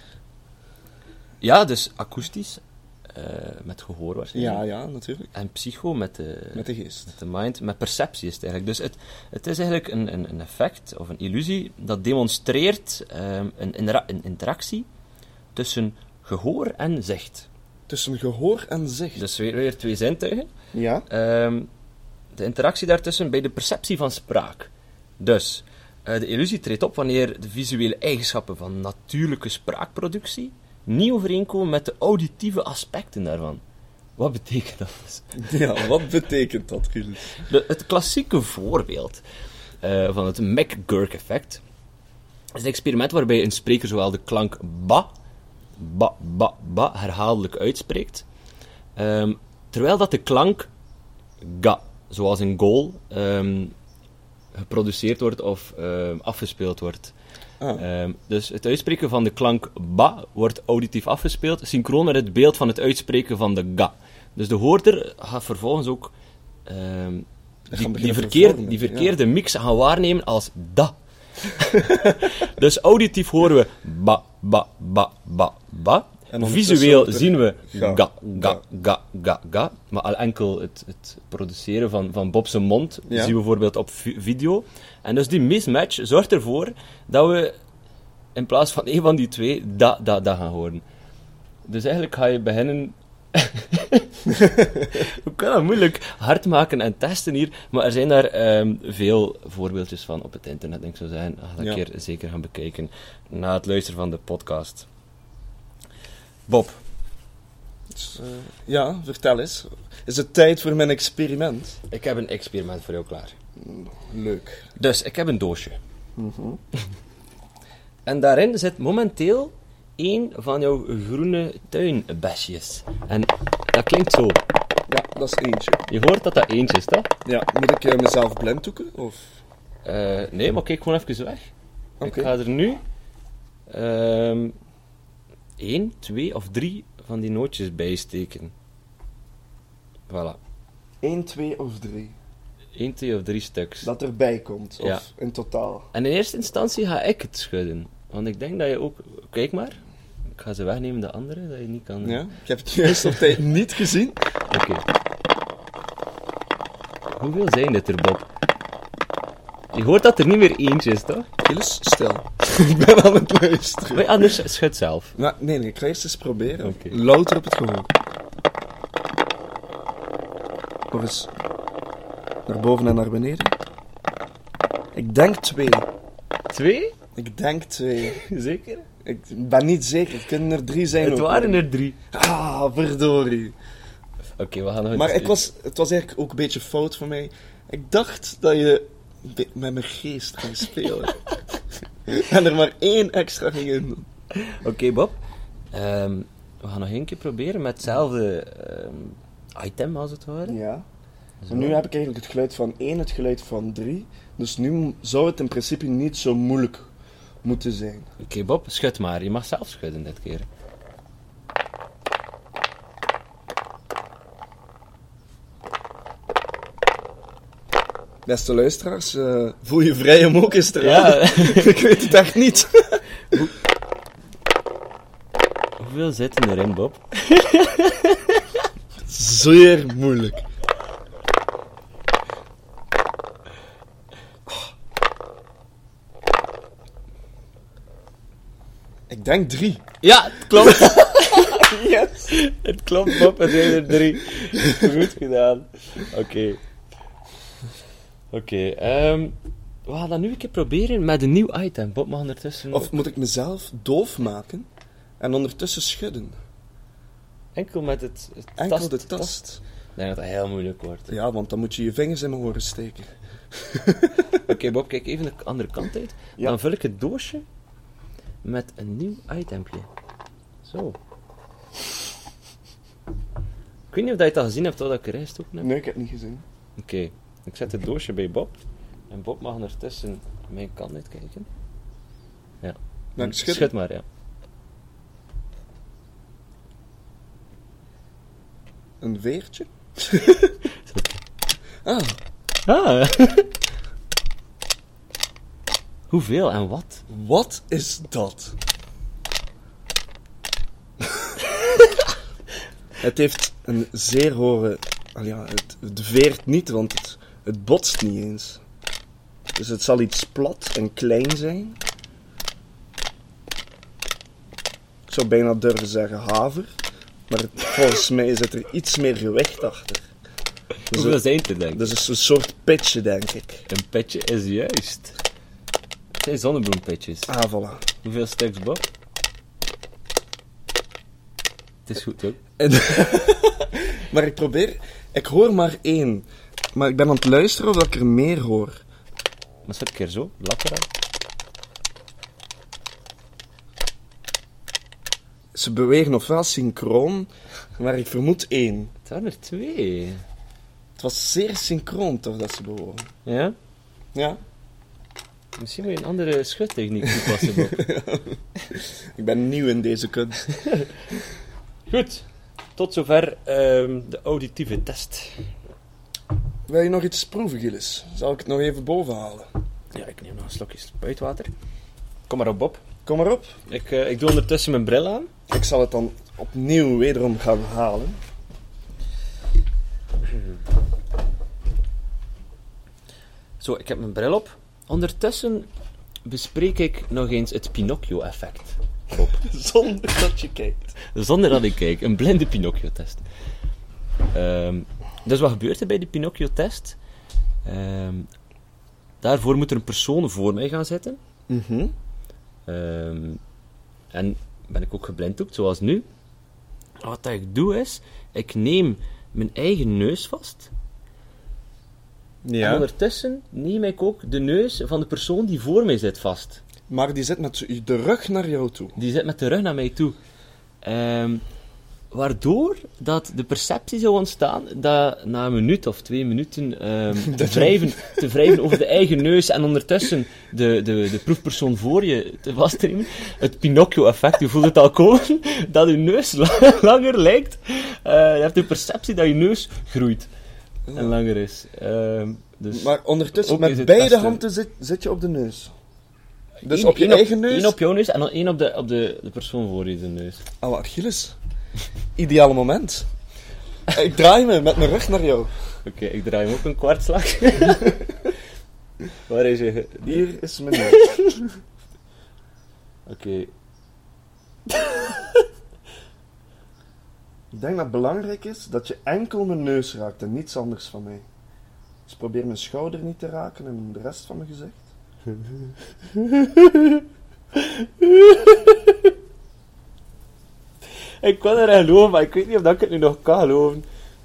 [SPEAKER 3] Ja, dus akoestisch, uh, met gehoor waarschijnlijk.
[SPEAKER 2] Ja, ja, natuurlijk.
[SPEAKER 3] En psycho met de,
[SPEAKER 2] met de geest.
[SPEAKER 3] Met de mind, met perceptie is het eigenlijk. Dus het, het is eigenlijk een, een, een effect, of een illusie, dat demonstreert um, een, intera- een interactie tussen gehoor en zicht.
[SPEAKER 2] Tussen gehoor en zicht.
[SPEAKER 3] Dus weer, weer twee zintuigen.
[SPEAKER 2] Ja.
[SPEAKER 3] Um, de interactie daartussen bij de perceptie van spraak. Dus, uh, de illusie treedt op wanneer de visuele eigenschappen van natuurlijke spraakproductie niet overeenkomen met de auditieve aspecten daarvan. Wat betekent dat dus?
[SPEAKER 2] Ja, wat betekent dat, Gilles?
[SPEAKER 3] De, het klassieke voorbeeld uh, van het McGurk-effect is een experiment waarbij een spreker zowel de klank ba, ba, ba, ba herhaaldelijk uitspreekt, um, terwijl dat de klank ga, zoals een goal, um, geproduceerd wordt of um, afgespeeld wordt.
[SPEAKER 2] Ah.
[SPEAKER 3] Um, dus het uitspreken van de klank ba wordt auditief afgespeeld, synchroon met het beeld van het uitspreken van de ga. Dus de hoorder gaat vervolgens ook um, die, die, verkeer, die verkeerde ja. mix gaan waarnemen als da. Dus auditief horen we ba, ba, ba, ba, ba. En visueel zien we ga, ga, ga, ga, ga, ga. Maar al enkel het, het produceren van, van Bob zijn mond ja. zien we bijvoorbeeld op vi- video. En dus die mismatch zorgt ervoor dat we in plaats van één van die twee da, da, da gaan horen. Dus eigenlijk ga je beginnen... We kunnen dat moeilijk hard maken en testen hier, maar er zijn daar um, veel voorbeeldjes van op het internet, denk ik zo zijn. Ga dat ja. een keer zeker gaan bekijken na het luisteren van de podcast. Bob.
[SPEAKER 2] Dus, uh, ja, vertel eens. Is het tijd voor mijn experiment?
[SPEAKER 3] Ik heb een experiment voor jou klaar.
[SPEAKER 2] Leuk.
[SPEAKER 3] Dus, ik heb een doosje.
[SPEAKER 2] Mm-hmm.
[SPEAKER 3] En daarin zit momenteel één van jouw groene tuinbesjes. En dat klinkt zo.
[SPEAKER 2] Ja, dat is eentje.
[SPEAKER 3] Je hoort dat dat eentje is, toch?
[SPEAKER 2] Ja, moet ik uh, mezelf blinddoeken? Of?
[SPEAKER 3] Uh, nee, maar kijk gewoon even weg.
[SPEAKER 2] Okay.
[SPEAKER 3] Ik ga er nu um, één, twee of drie van die nootjes bij steken. Voilà.
[SPEAKER 2] Eén, twee of drie.
[SPEAKER 3] Eén, twee of drie stuks.
[SPEAKER 2] Dat erbij komt, of
[SPEAKER 3] ja.
[SPEAKER 2] in totaal.
[SPEAKER 3] En in eerste instantie ga ik het schudden. Want ik denk dat je ook... Kijk maar. Ik ga ze wegnemen, de andere, dat je niet kan...
[SPEAKER 2] Ja, ik heb het juist op tijd niet gezien.
[SPEAKER 3] Oké. Okay. Hoeveel zijn dit er, Bob? Je hoort dat er niet meer eentje is, toch?
[SPEAKER 2] Gilles, stil. Ik ben aan het luisteren.
[SPEAKER 3] Maar anders schud zelf.
[SPEAKER 2] Nou, nee, nee, ik ga eerst eens proberen.
[SPEAKER 3] Okay.
[SPEAKER 2] Louter op het gehoor. Of eens naar boven en naar beneden. Ik denk twee.
[SPEAKER 3] Twee?
[SPEAKER 2] Ik denk twee.
[SPEAKER 3] Zeker?
[SPEAKER 2] Ik ben niet zeker. Het kunnen er drie zijn.
[SPEAKER 3] Het waren er drie.
[SPEAKER 2] Ah, verdorie.
[SPEAKER 3] Oké, okay, we gaan nog...
[SPEAKER 2] Maar ik was, het was eigenlijk ook een beetje fout van mij. Ik dacht dat je met mijn geest ging spelen. En er maar één extra ging in doen.
[SPEAKER 3] Oké, okay, Bob. Um, we gaan nog één keer proberen met hetzelfde um, item, als het ware.
[SPEAKER 2] Ja. Maar nu heb ik eigenlijk het geluid van één, het geluid van drie. Dus nu zou het in principe niet zo moeilijk moeten zijn.
[SPEAKER 3] Oké, okay, Bob, schud maar. Je mag zelf schudden dit keer.
[SPEAKER 2] Beste luisteraars, uh, voel je vrij om ook eens te raden.
[SPEAKER 3] Ja.
[SPEAKER 2] Ik weet het echt niet.
[SPEAKER 3] Hoe... Hoeveel zitten erin, Bob?
[SPEAKER 2] Zeer moeilijk. Ik denk drie.
[SPEAKER 3] Ja, het klopt.
[SPEAKER 2] Yes.
[SPEAKER 3] Het klopt, Bob. Er zijn er drie. Goed gedaan. Oké. Okay. Oké, okay, um, we gaan dat nu een keer proberen met een nieuw item. Bob mag ondertussen...
[SPEAKER 2] Of moet ik mezelf doof maken en ondertussen schudden?
[SPEAKER 3] Enkel met het, het
[SPEAKER 2] Enkel
[SPEAKER 3] tast,
[SPEAKER 2] de tast.
[SPEAKER 3] tast. Ik denk dat dat heel moeilijk wordt.
[SPEAKER 2] Ja, want dan moet je je vingers in mijn oren steken.
[SPEAKER 3] Oké, okay, Bob, kijk even de andere kant uit. Ja. Dan vul ik het doosje met een nieuw itempje. Zo. Ik weet niet of je het al gezien hebt, wat ik erin gestoken heb.
[SPEAKER 2] Nee, ik heb het niet gezien.
[SPEAKER 3] Oké. Okay. Ik zet het doosje bij Bob. En Bob mag ondertussen mijn kant uitkijken. Ja.
[SPEAKER 2] Nou, schud.
[SPEAKER 3] Schud maar, ja.
[SPEAKER 2] Een veertje? Ah.
[SPEAKER 3] Ah. Hoeveel en wat?
[SPEAKER 2] Wat is dat? Het heeft een zeer hoge... al ja, het, het veert niet, want het, het botst niet eens. Dus het zal iets plat en klein zijn. Ik zou bijna durven zeggen haver. Maar het- volgens mij zit er iets meer gewicht achter. Dus,
[SPEAKER 3] Hoeveel
[SPEAKER 2] het-
[SPEAKER 3] zijn het er, denk ik?
[SPEAKER 2] dus het is een soort pitje, denk ik.
[SPEAKER 3] Een petje is juist. Het zijn zonnebloempetjes.
[SPEAKER 2] Ah, voilà.
[SPEAKER 3] Hoeveel stuks, Bob? Het is goed, ook.
[SPEAKER 2] En- maar ik probeer... Ik hoor maar één. Maar ik ben aan het luisteren of ik er meer hoor.
[SPEAKER 3] Maar zet een keer zo, lakker aan.
[SPEAKER 2] Ze bewegen ofwel synchroon, maar ik vermoed één.
[SPEAKER 3] Het waren er twee.
[SPEAKER 2] Het was zeer synchroon toch dat ze bewogen.
[SPEAKER 3] Ja?
[SPEAKER 2] Ja,
[SPEAKER 3] Misschien moet je een andere schuttechniek toepassen, Bob.
[SPEAKER 2] ik ben nieuw in deze kunst.
[SPEAKER 3] Goed. Tot zover ehm, de auditieve test.
[SPEAKER 2] Wil je nog iets proeven, Gilles? Zal ik het nog even boven halen?
[SPEAKER 3] Ja, ik neem nog een slokje spuitwater. Kom maar op, Bob.
[SPEAKER 2] Kom maar op.
[SPEAKER 3] Ik, eh, ik doe ondertussen mijn bril aan.
[SPEAKER 2] Ik zal het dan opnieuw wederom gaan halen.
[SPEAKER 3] Zo, ik heb mijn bril op. Ondertussen bespreek ik nog eens het Pinocchio-effect. Bob.
[SPEAKER 2] Zonder dat je kijkt.
[SPEAKER 3] Zonder dat ik kijk. Een blinde Pinocchio-test. Ehm, dus wat gebeurt er bij de Pinocchio-test? Ehm, daarvoor moet er een persoon voor mij gaan zitten.
[SPEAKER 2] Mhm.
[SPEAKER 3] Ehm, en ben ik ook geblinddoekt, zoals nu. Wat dat ik doe is, ik neem mijn eigen neus vast. En
[SPEAKER 2] Ja,
[SPEAKER 3] ondertussen neem ik ook de neus van de persoon die voor mij zit vast.
[SPEAKER 2] maar die zit met de rug naar jou toe.
[SPEAKER 3] Die zit met de rug naar mij toe. Ehm, waardoor dat de perceptie zou ontstaan dat na een minuut of twee minuten ehm, te, wrijven, te wrijven over de eigen neus en ondertussen de, de, de proefpersoon voor je te vastnemen, het Pinocchio-effect, je voelt het al komen, dat je neus la- langer lijkt. Eh, je hebt de perceptie dat je neus groeit en langer is. Ehm, dus
[SPEAKER 2] Maar ondertussen,
[SPEAKER 3] Ook is
[SPEAKER 2] met
[SPEAKER 3] het
[SPEAKER 2] beide
[SPEAKER 3] testen.
[SPEAKER 2] handen zit, zit je op de neus. Dus
[SPEAKER 3] één-
[SPEAKER 2] op je
[SPEAKER 3] één
[SPEAKER 2] eigen neus?
[SPEAKER 3] één op jouw neus en dan één op de, op de, de persoon voor je de neus.
[SPEAKER 2] Oh, Achilles. Ideale moment. Ik draai me met mijn rug naar jou.
[SPEAKER 3] Oké, ik draai hem ook een kwartslag. Waar is je... ge-
[SPEAKER 2] Hier is mijn neus.
[SPEAKER 3] Oké.
[SPEAKER 2] Ik denk dat het belangrijk is dat je enkel mijn neus raakt en niets anders van mij. Dus probeer mijn schouder niet te raken en de rest van mijn gezicht.
[SPEAKER 3] Ik kan er aan geloven, maar ik weet niet of dat ik het nu nog kan geloven.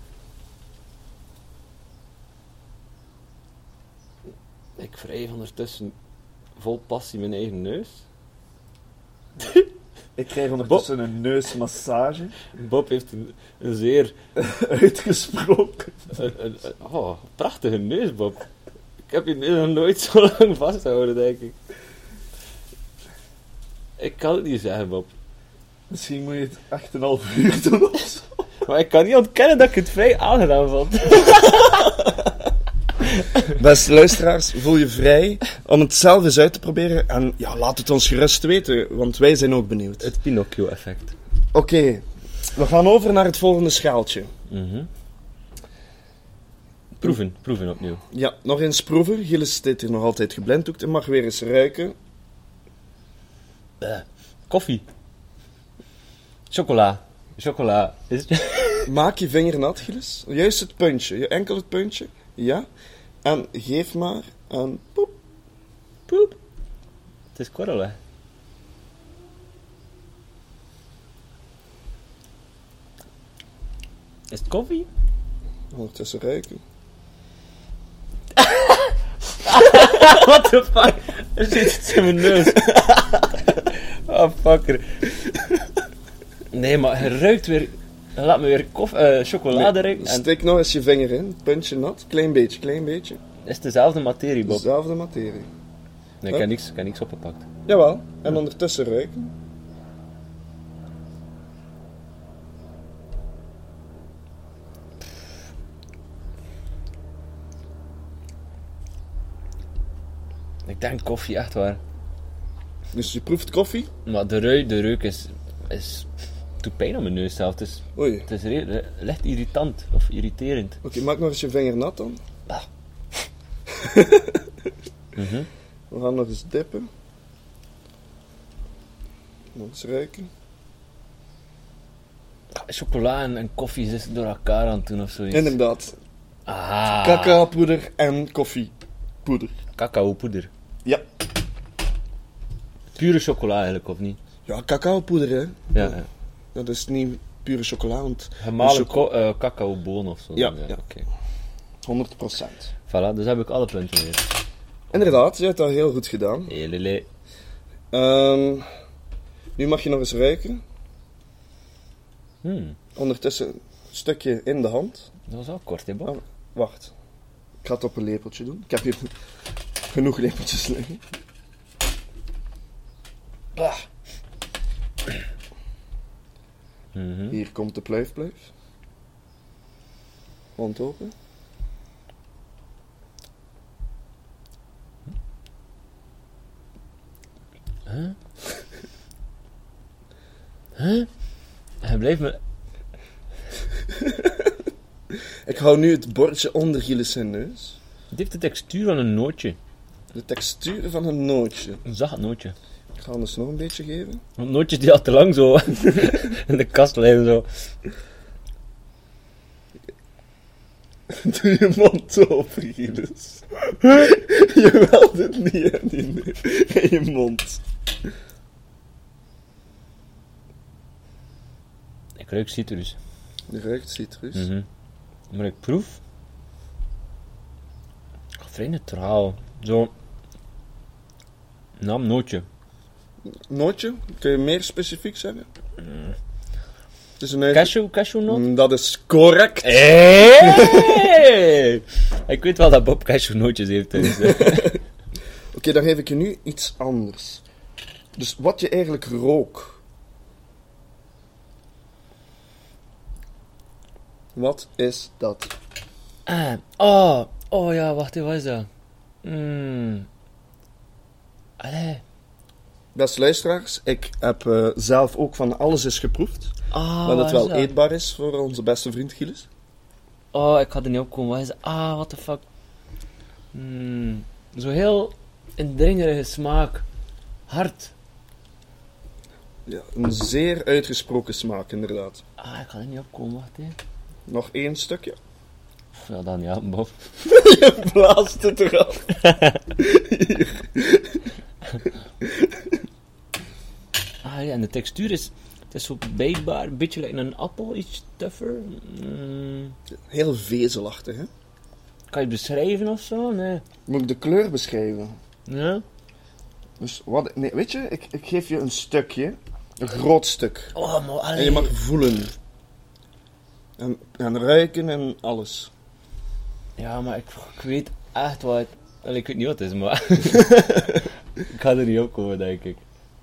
[SPEAKER 3] Ik wrijf ondertussen vol passie mijn eigen neus.
[SPEAKER 2] Ik krijg ondertussen een neusmassage.
[SPEAKER 3] Bob heeft een, een zeer...
[SPEAKER 2] Uitgesproken.
[SPEAKER 3] Een, een, een- oh, prachtige neus, Bob. Ik heb je neus nog nooit zo lang vastgehouden, denk ik. Ik kan het niet zeggen, Bob.
[SPEAKER 2] Misschien moet je het acht en een half uur doen of zo.
[SPEAKER 3] Maar ik kan niet ontkennen dat ik het vrij aangenaam vond.
[SPEAKER 2] Beste luisteraars, voel je vrij om het zelf eens uit te proberen. En ja, laat het ons gerust weten, want wij zijn ook benieuwd.
[SPEAKER 3] Het Pinocchio-effect.
[SPEAKER 2] Oké, we gaan over naar het volgende schaaltje.
[SPEAKER 3] Mhm. Proeven, proeven opnieuw.
[SPEAKER 2] Ja, nog eens proeven. Gilles zit hier nog altijd geblinddoekt en mag weer eens ruiken.
[SPEAKER 3] Eh, koffie. Chocola. Chocola. Is het...
[SPEAKER 2] Maak je vinger nat, Gilles. Juist het puntje, je enkel het puntje. Ja. En geef maar een poep.
[SPEAKER 3] Poep. Het is korrel, hè. Is het koffie?
[SPEAKER 2] Ondertussen ruiken.
[SPEAKER 3] What the fuck? Er zit iets in mijn neus. Oh, fucker. Nee, maar hij ruikt weer... Laat me weer koff, eh, chocolade ruiken. En
[SPEAKER 2] Steek nog eens je vinger in. Puntje nat. Klein beetje, klein beetje.
[SPEAKER 3] het is dezelfde materie, Bob.
[SPEAKER 2] Dezelfde materie.
[SPEAKER 3] Nee, ik heb niks, ik heb niks opgepakt.
[SPEAKER 2] Jawel. En ondertussen ruiken.
[SPEAKER 3] Ik denk koffie, echt waar.
[SPEAKER 2] Dus je proeft koffie?
[SPEAKER 3] Maar de reuk, de reuk is... is doet pijn aan mijn neus zelf. Het is,
[SPEAKER 2] Oei.
[SPEAKER 3] het is re- re- licht irritant. Of irriterend.
[SPEAKER 2] Oké, maak nog eens je vinger nat dan.
[SPEAKER 3] Bah. mm-hmm.
[SPEAKER 2] We gaan nog eens dippen. Nog eens ruiken.
[SPEAKER 3] Chocola en, en koffie is door elkaar aan het doen of zoiets.
[SPEAKER 2] Inderdaad.
[SPEAKER 3] Ah.
[SPEAKER 2] Cacaopoeder en koffiepoeder.
[SPEAKER 3] Cacaopoeder.
[SPEAKER 2] Ja.
[SPEAKER 3] Pure chocola eigenlijk, of niet?
[SPEAKER 2] Ja, cacaopoeder, hè.
[SPEAKER 3] Ja, ja.
[SPEAKER 2] Dat is niet pure chocola, want...
[SPEAKER 3] Gemalen
[SPEAKER 2] choco-
[SPEAKER 3] ko- uh, cacaoboon of zo.
[SPEAKER 2] Ja, ja.
[SPEAKER 3] Oké.
[SPEAKER 2] honderd procent.
[SPEAKER 3] Voilà, dus heb ik alle punten weer.
[SPEAKER 2] Inderdaad, je hebt dat heel goed gedaan.
[SPEAKER 3] Helele.
[SPEAKER 2] Ehm, nu mag je nog eens ruiken.
[SPEAKER 3] Hmm.
[SPEAKER 2] Ondertussen een stukje in de hand.
[SPEAKER 3] Dat was al kort, hè, Bob?
[SPEAKER 2] Oh, wacht. Ik ga het op een lepeltje doen. Ik heb hier genoeg lepeltjes liggen. Ah.
[SPEAKER 3] Mhm.
[SPEAKER 2] Hier komt de pluifpluif. Mond open.
[SPEAKER 3] Huh? Huh? Hij blijft me...
[SPEAKER 2] Ik hou nu het bordje onder Gilles zijn neus.
[SPEAKER 3] Het heeft de textuur van een nootje.
[SPEAKER 2] De textuur van een nootje.
[SPEAKER 3] Een zacht nootje.
[SPEAKER 2] Ik ga anders nog een beetje geven.
[SPEAKER 3] Want nootjes die al te lang zo in de kast liggen zo.
[SPEAKER 2] Doe je mond open, Gilles. Je wilt het niet, hè, in in je mond.
[SPEAKER 3] Ik ruik citrus.
[SPEAKER 2] Je ruikt citrus.
[SPEAKER 3] Mhm. Maar ik proef... Vrij neutraal. Zo... Nou, een nootje.
[SPEAKER 2] Nootje? Kun je meer specifiek zeggen? Het is een uit...
[SPEAKER 3] Cashew, cashewnoot?
[SPEAKER 2] Mm, Dat is correct.
[SPEAKER 3] Hey! Ik weet wel dat Bob cashewnootjes heeft thuis.
[SPEAKER 2] Oké, dan geef ik je nu iets anders. Dus wat je eigenlijk rook. Wat is dat?
[SPEAKER 3] Ah, oh, oh ja, wacht even, wat is dat? Mm. Allee.
[SPEAKER 2] Beste luisteraars, ik heb eh, zelf ook van alles eens geproefd.
[SPEAKER 3] Ah,
[SPEAKER 2] dat
[SPEAKER 3] wat
[SPEAKER 2] het
[SPEAKER 3] is
[SPEAKER 2] wel
[SPEAKER 3] dat?
[SPEAKER 2] eetbaar is voor onze beste vriend Gilles.
[SPEAKER 3] Oh, ik had er niet op komen. Wat is dat? Ah, what the fuck. Mm. Zo heel indringerige smaak. Hard.
[SPEAKER 2] Ja, een zeer uitgesproken smaak, inderdaad.
[SPEAKER 3] Ah, ik ga er niet op komen, wacht hè.
[SPEAKER 2] Nog één stukje.
[SPEAKER 3] Ja, dan ja, Bob.
[SPEAKER 2] Je blaast het eraf.
[SPEAKER 3] Ah ja, en de textuur is... Het is zo bijtbaar, een beetje like een appel, iets tougher. Mm.
[SPEAKER 2] Heel vezelachtig, hè?
[SPEAKER 3] Kan je het beschrijven of zo? Nee.
[SPEAKER 2] Moet ik de kleur beschrijven?
[SPEAKER 3] Ja?
[SPEAKER 2] Dus wat... Nee, weet je, ik, ik geef je een stukje. Een groot stuk.
[SPEAKER 3] Oh, maar allee.
[SPEAKER 2] En je mag voelen. En, en ruiken en alles.
[SPEAKER 3] Ja, maar ik, ik weet echt wat het... Allee, ik weet niet wat het is, maar... ik ga er niet op komen, denk ik.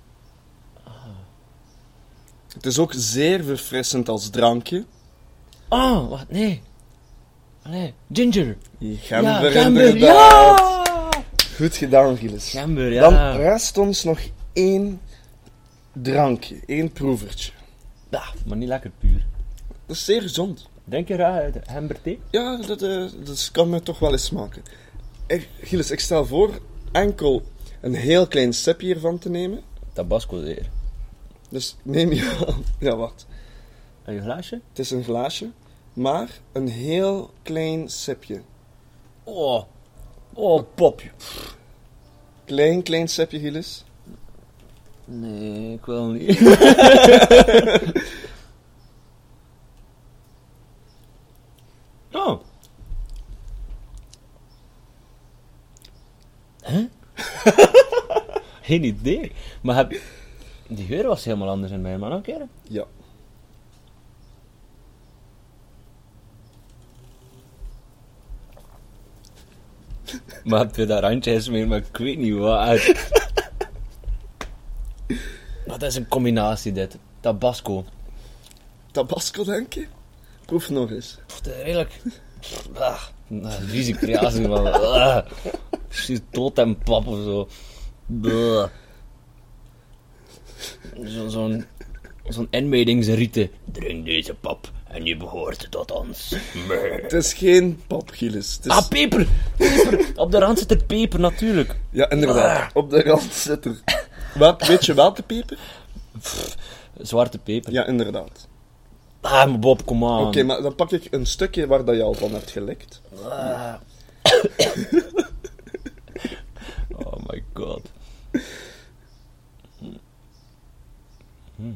[SPEAKER 2] Het is ook zeer verfrissend als drankje.
[SPEAKER 3] Oh, wat? Nee. Allee, ginger.
[SPEAKER 2] Gember,
[SPEAKER 3] ja, gember,
[SPEAKER 2] inderdaad.
[SPEAKER 3] ja!
[SPEAKER 2] Goed gedaan, Gilles.
[SPEAKER 3] Gember, ja.
[SPEAKER 2] Dan rest ons nog één drankje. één proevertje.
[SPEAKER 3] Ja, maar niet lekker puur.
[SPEAKER 2] Dat is zeer gezond.
[SPEAKER 3] Denk je graag uit gemberthee?
[SPEAKER 2] Ja, dat, uh, dat kan me toch wel eens smaken. Ik, Gilles, ik stel voor enkel een heel klein sipje hiervan te nemen.
[SPEAKER 3] Tabasco zeer.
[SPEAKER 2] Dus neem je... Ja, wacht.
[SPEAKER 3] En je glaasje?
[SPEAKER 2] Het is een glaasje, maar een heel klein sipje.
[SPEAKER 3] Oh. Oh, popje.
[SPEAKER 2] Klein, klein sipje, Gilles.
[SPEAKER 3] Nee, ik wil niet. Oh. Huh? Geen idee. Maar heb... die geur was helemaal anders in mij, maar nog een keer.
[SPEAKER 2] Ja.
[SPEAKER 3] Maar heb je daar randjes mee, maar ik weet niet wat uit. Wat is een combinatie dit? Tabasco.
[SPEAKER 2] Tabasco, denk je? Proef nog eens.
[SPEAKER 3] Pff, dat is redelijk... Ah, vieze creatie, man. Ah. Precies dood en pap of zo. Bleh. Zo, zo'n, zo'n inwijdingsrite. Drink deze pap en je behoort tot ons. Bleh.
[SPEAKER 2] Het is geen pap, Gilles. Het is...
[SPEAKER 3] Ah, peper! Peper! Op de rand zit er peper, natuurlijk.
[SPEAKER 2] Ja, inderdaad. Op de rand zit er... Wat, weet je welke peper?
[SPEAKER 3] Zwarte peper.
[SPEAKER 2] Ja, inderdaad.
[SPEAKER 3] Ah, maar Bob, kom aan.
[SPEAKER 2] Oké, okay, maar dan pak ik een stukje waar dat je al van hebt gelikt.
[SPEAKER 3] Ah. Oh my god. Hmm.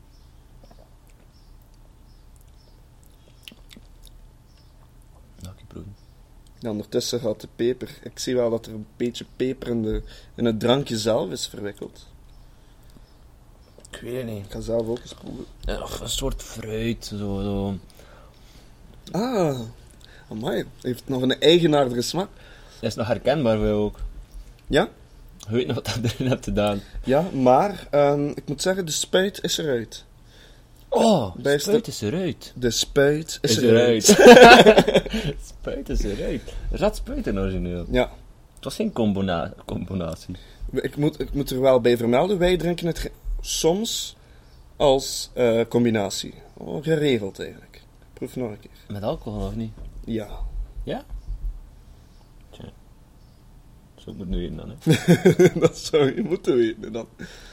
[SPEAKER 3] Dank je, broer.
[SPEAKER 2] Ja, ondertussen gaat de peper... Ik zie wel dat er een beetje peper in, de, in het drankje zelf is verwikkeld.
[SPEAKER 3] Ik weet het niet.
[SPEAKER 2] Ik ga zelf ook eens proeven.
[SPEAKER 3] Ja, een soort fruit, zo, zo.
[SPEAKER 2] Ah, amai. Heeft nog een eigenaardige smaak.
[SPEAKER 3] Dat is nog herkenbaar voor jou ook.
[SPEAKER 2] Ja?
[SPEAKER 3] Je weet nog wat je erin hebt gedaan.
[SPEAKER 2] Ja, maar um, ik moet zeggen, de spuit is eruit.
[SPEAKER 3] Oh,
[SPEAKER 2] Bij
[SPEAKER 3] de spuit is eruit.
[SPEAKER 2] De spuit is,
[SPEAKER 3] Is
[SPEAKER 2] eruit.
[SPEAKER 3] eruit. Spuit is eruit. Er zat spuit in origineel.
[SPEAKER 2] Ja.
[SPEAKER 3] Het was geen combina- combinatie.
[SPEAKER 2] Ik moet, ik moet er wel bij vermelden, wij drinken het ge- soms als uh, combinatie. Oh, geregeld eigenlijk. Proef nog een keer.
[SPEAKER 3] Met alcohol of niet?
[SPEAKER 2] Ja.
[SPEAKER 3] Ja? Tja. Zo moet nu in dan, hè.
[SPEAKER 2] Dat zou je moeten weten dan.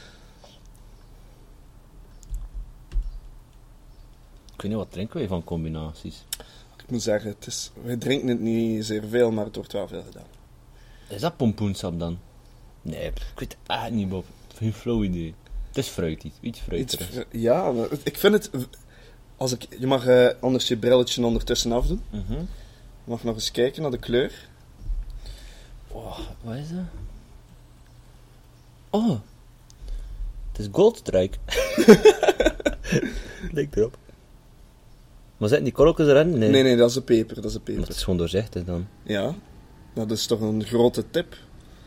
[SPEAKER 3] Ik weet niet, wat drinken wij van combinaties?
[SPEAKER 2] Ik moet zeggen, het is, wij drinken het niet zeer veel, maar het wordt wel veel gedaan.
[SPEAKER 3] Is dat pompoensap dan? Nee, ik weet het echt niet, Bob. Geen flauw idee. Het is fruitig, iets
[SPEAKER 2] Iets,
[SPEAKER 3] fruitigs.
[SPEAKER 2] vr- ja, maar het- ik vind het... Als ik, je mag uh, anders je brilletje ondertussen afdoen.
[SPEAKER 3] Mhm.
[SPEAKER 2] Je mag nog eens kijken naar de kleur.
[SPEAKER 3] Oh, wat is dat? Oh. Het is Goldstrike. Lijkt erop. Maar zitten die korreltjes erin? Nee.
[SPEAKER 2] Nee, nee, dat is de peper. Dat is de
[SPEAKER 3] Maar
[SPEAKER 2] peper.
[SPEAKER 3] het is gewoon doorzichtig dan.
[SPEAKER 2] Ja, dat is toch een grote tip.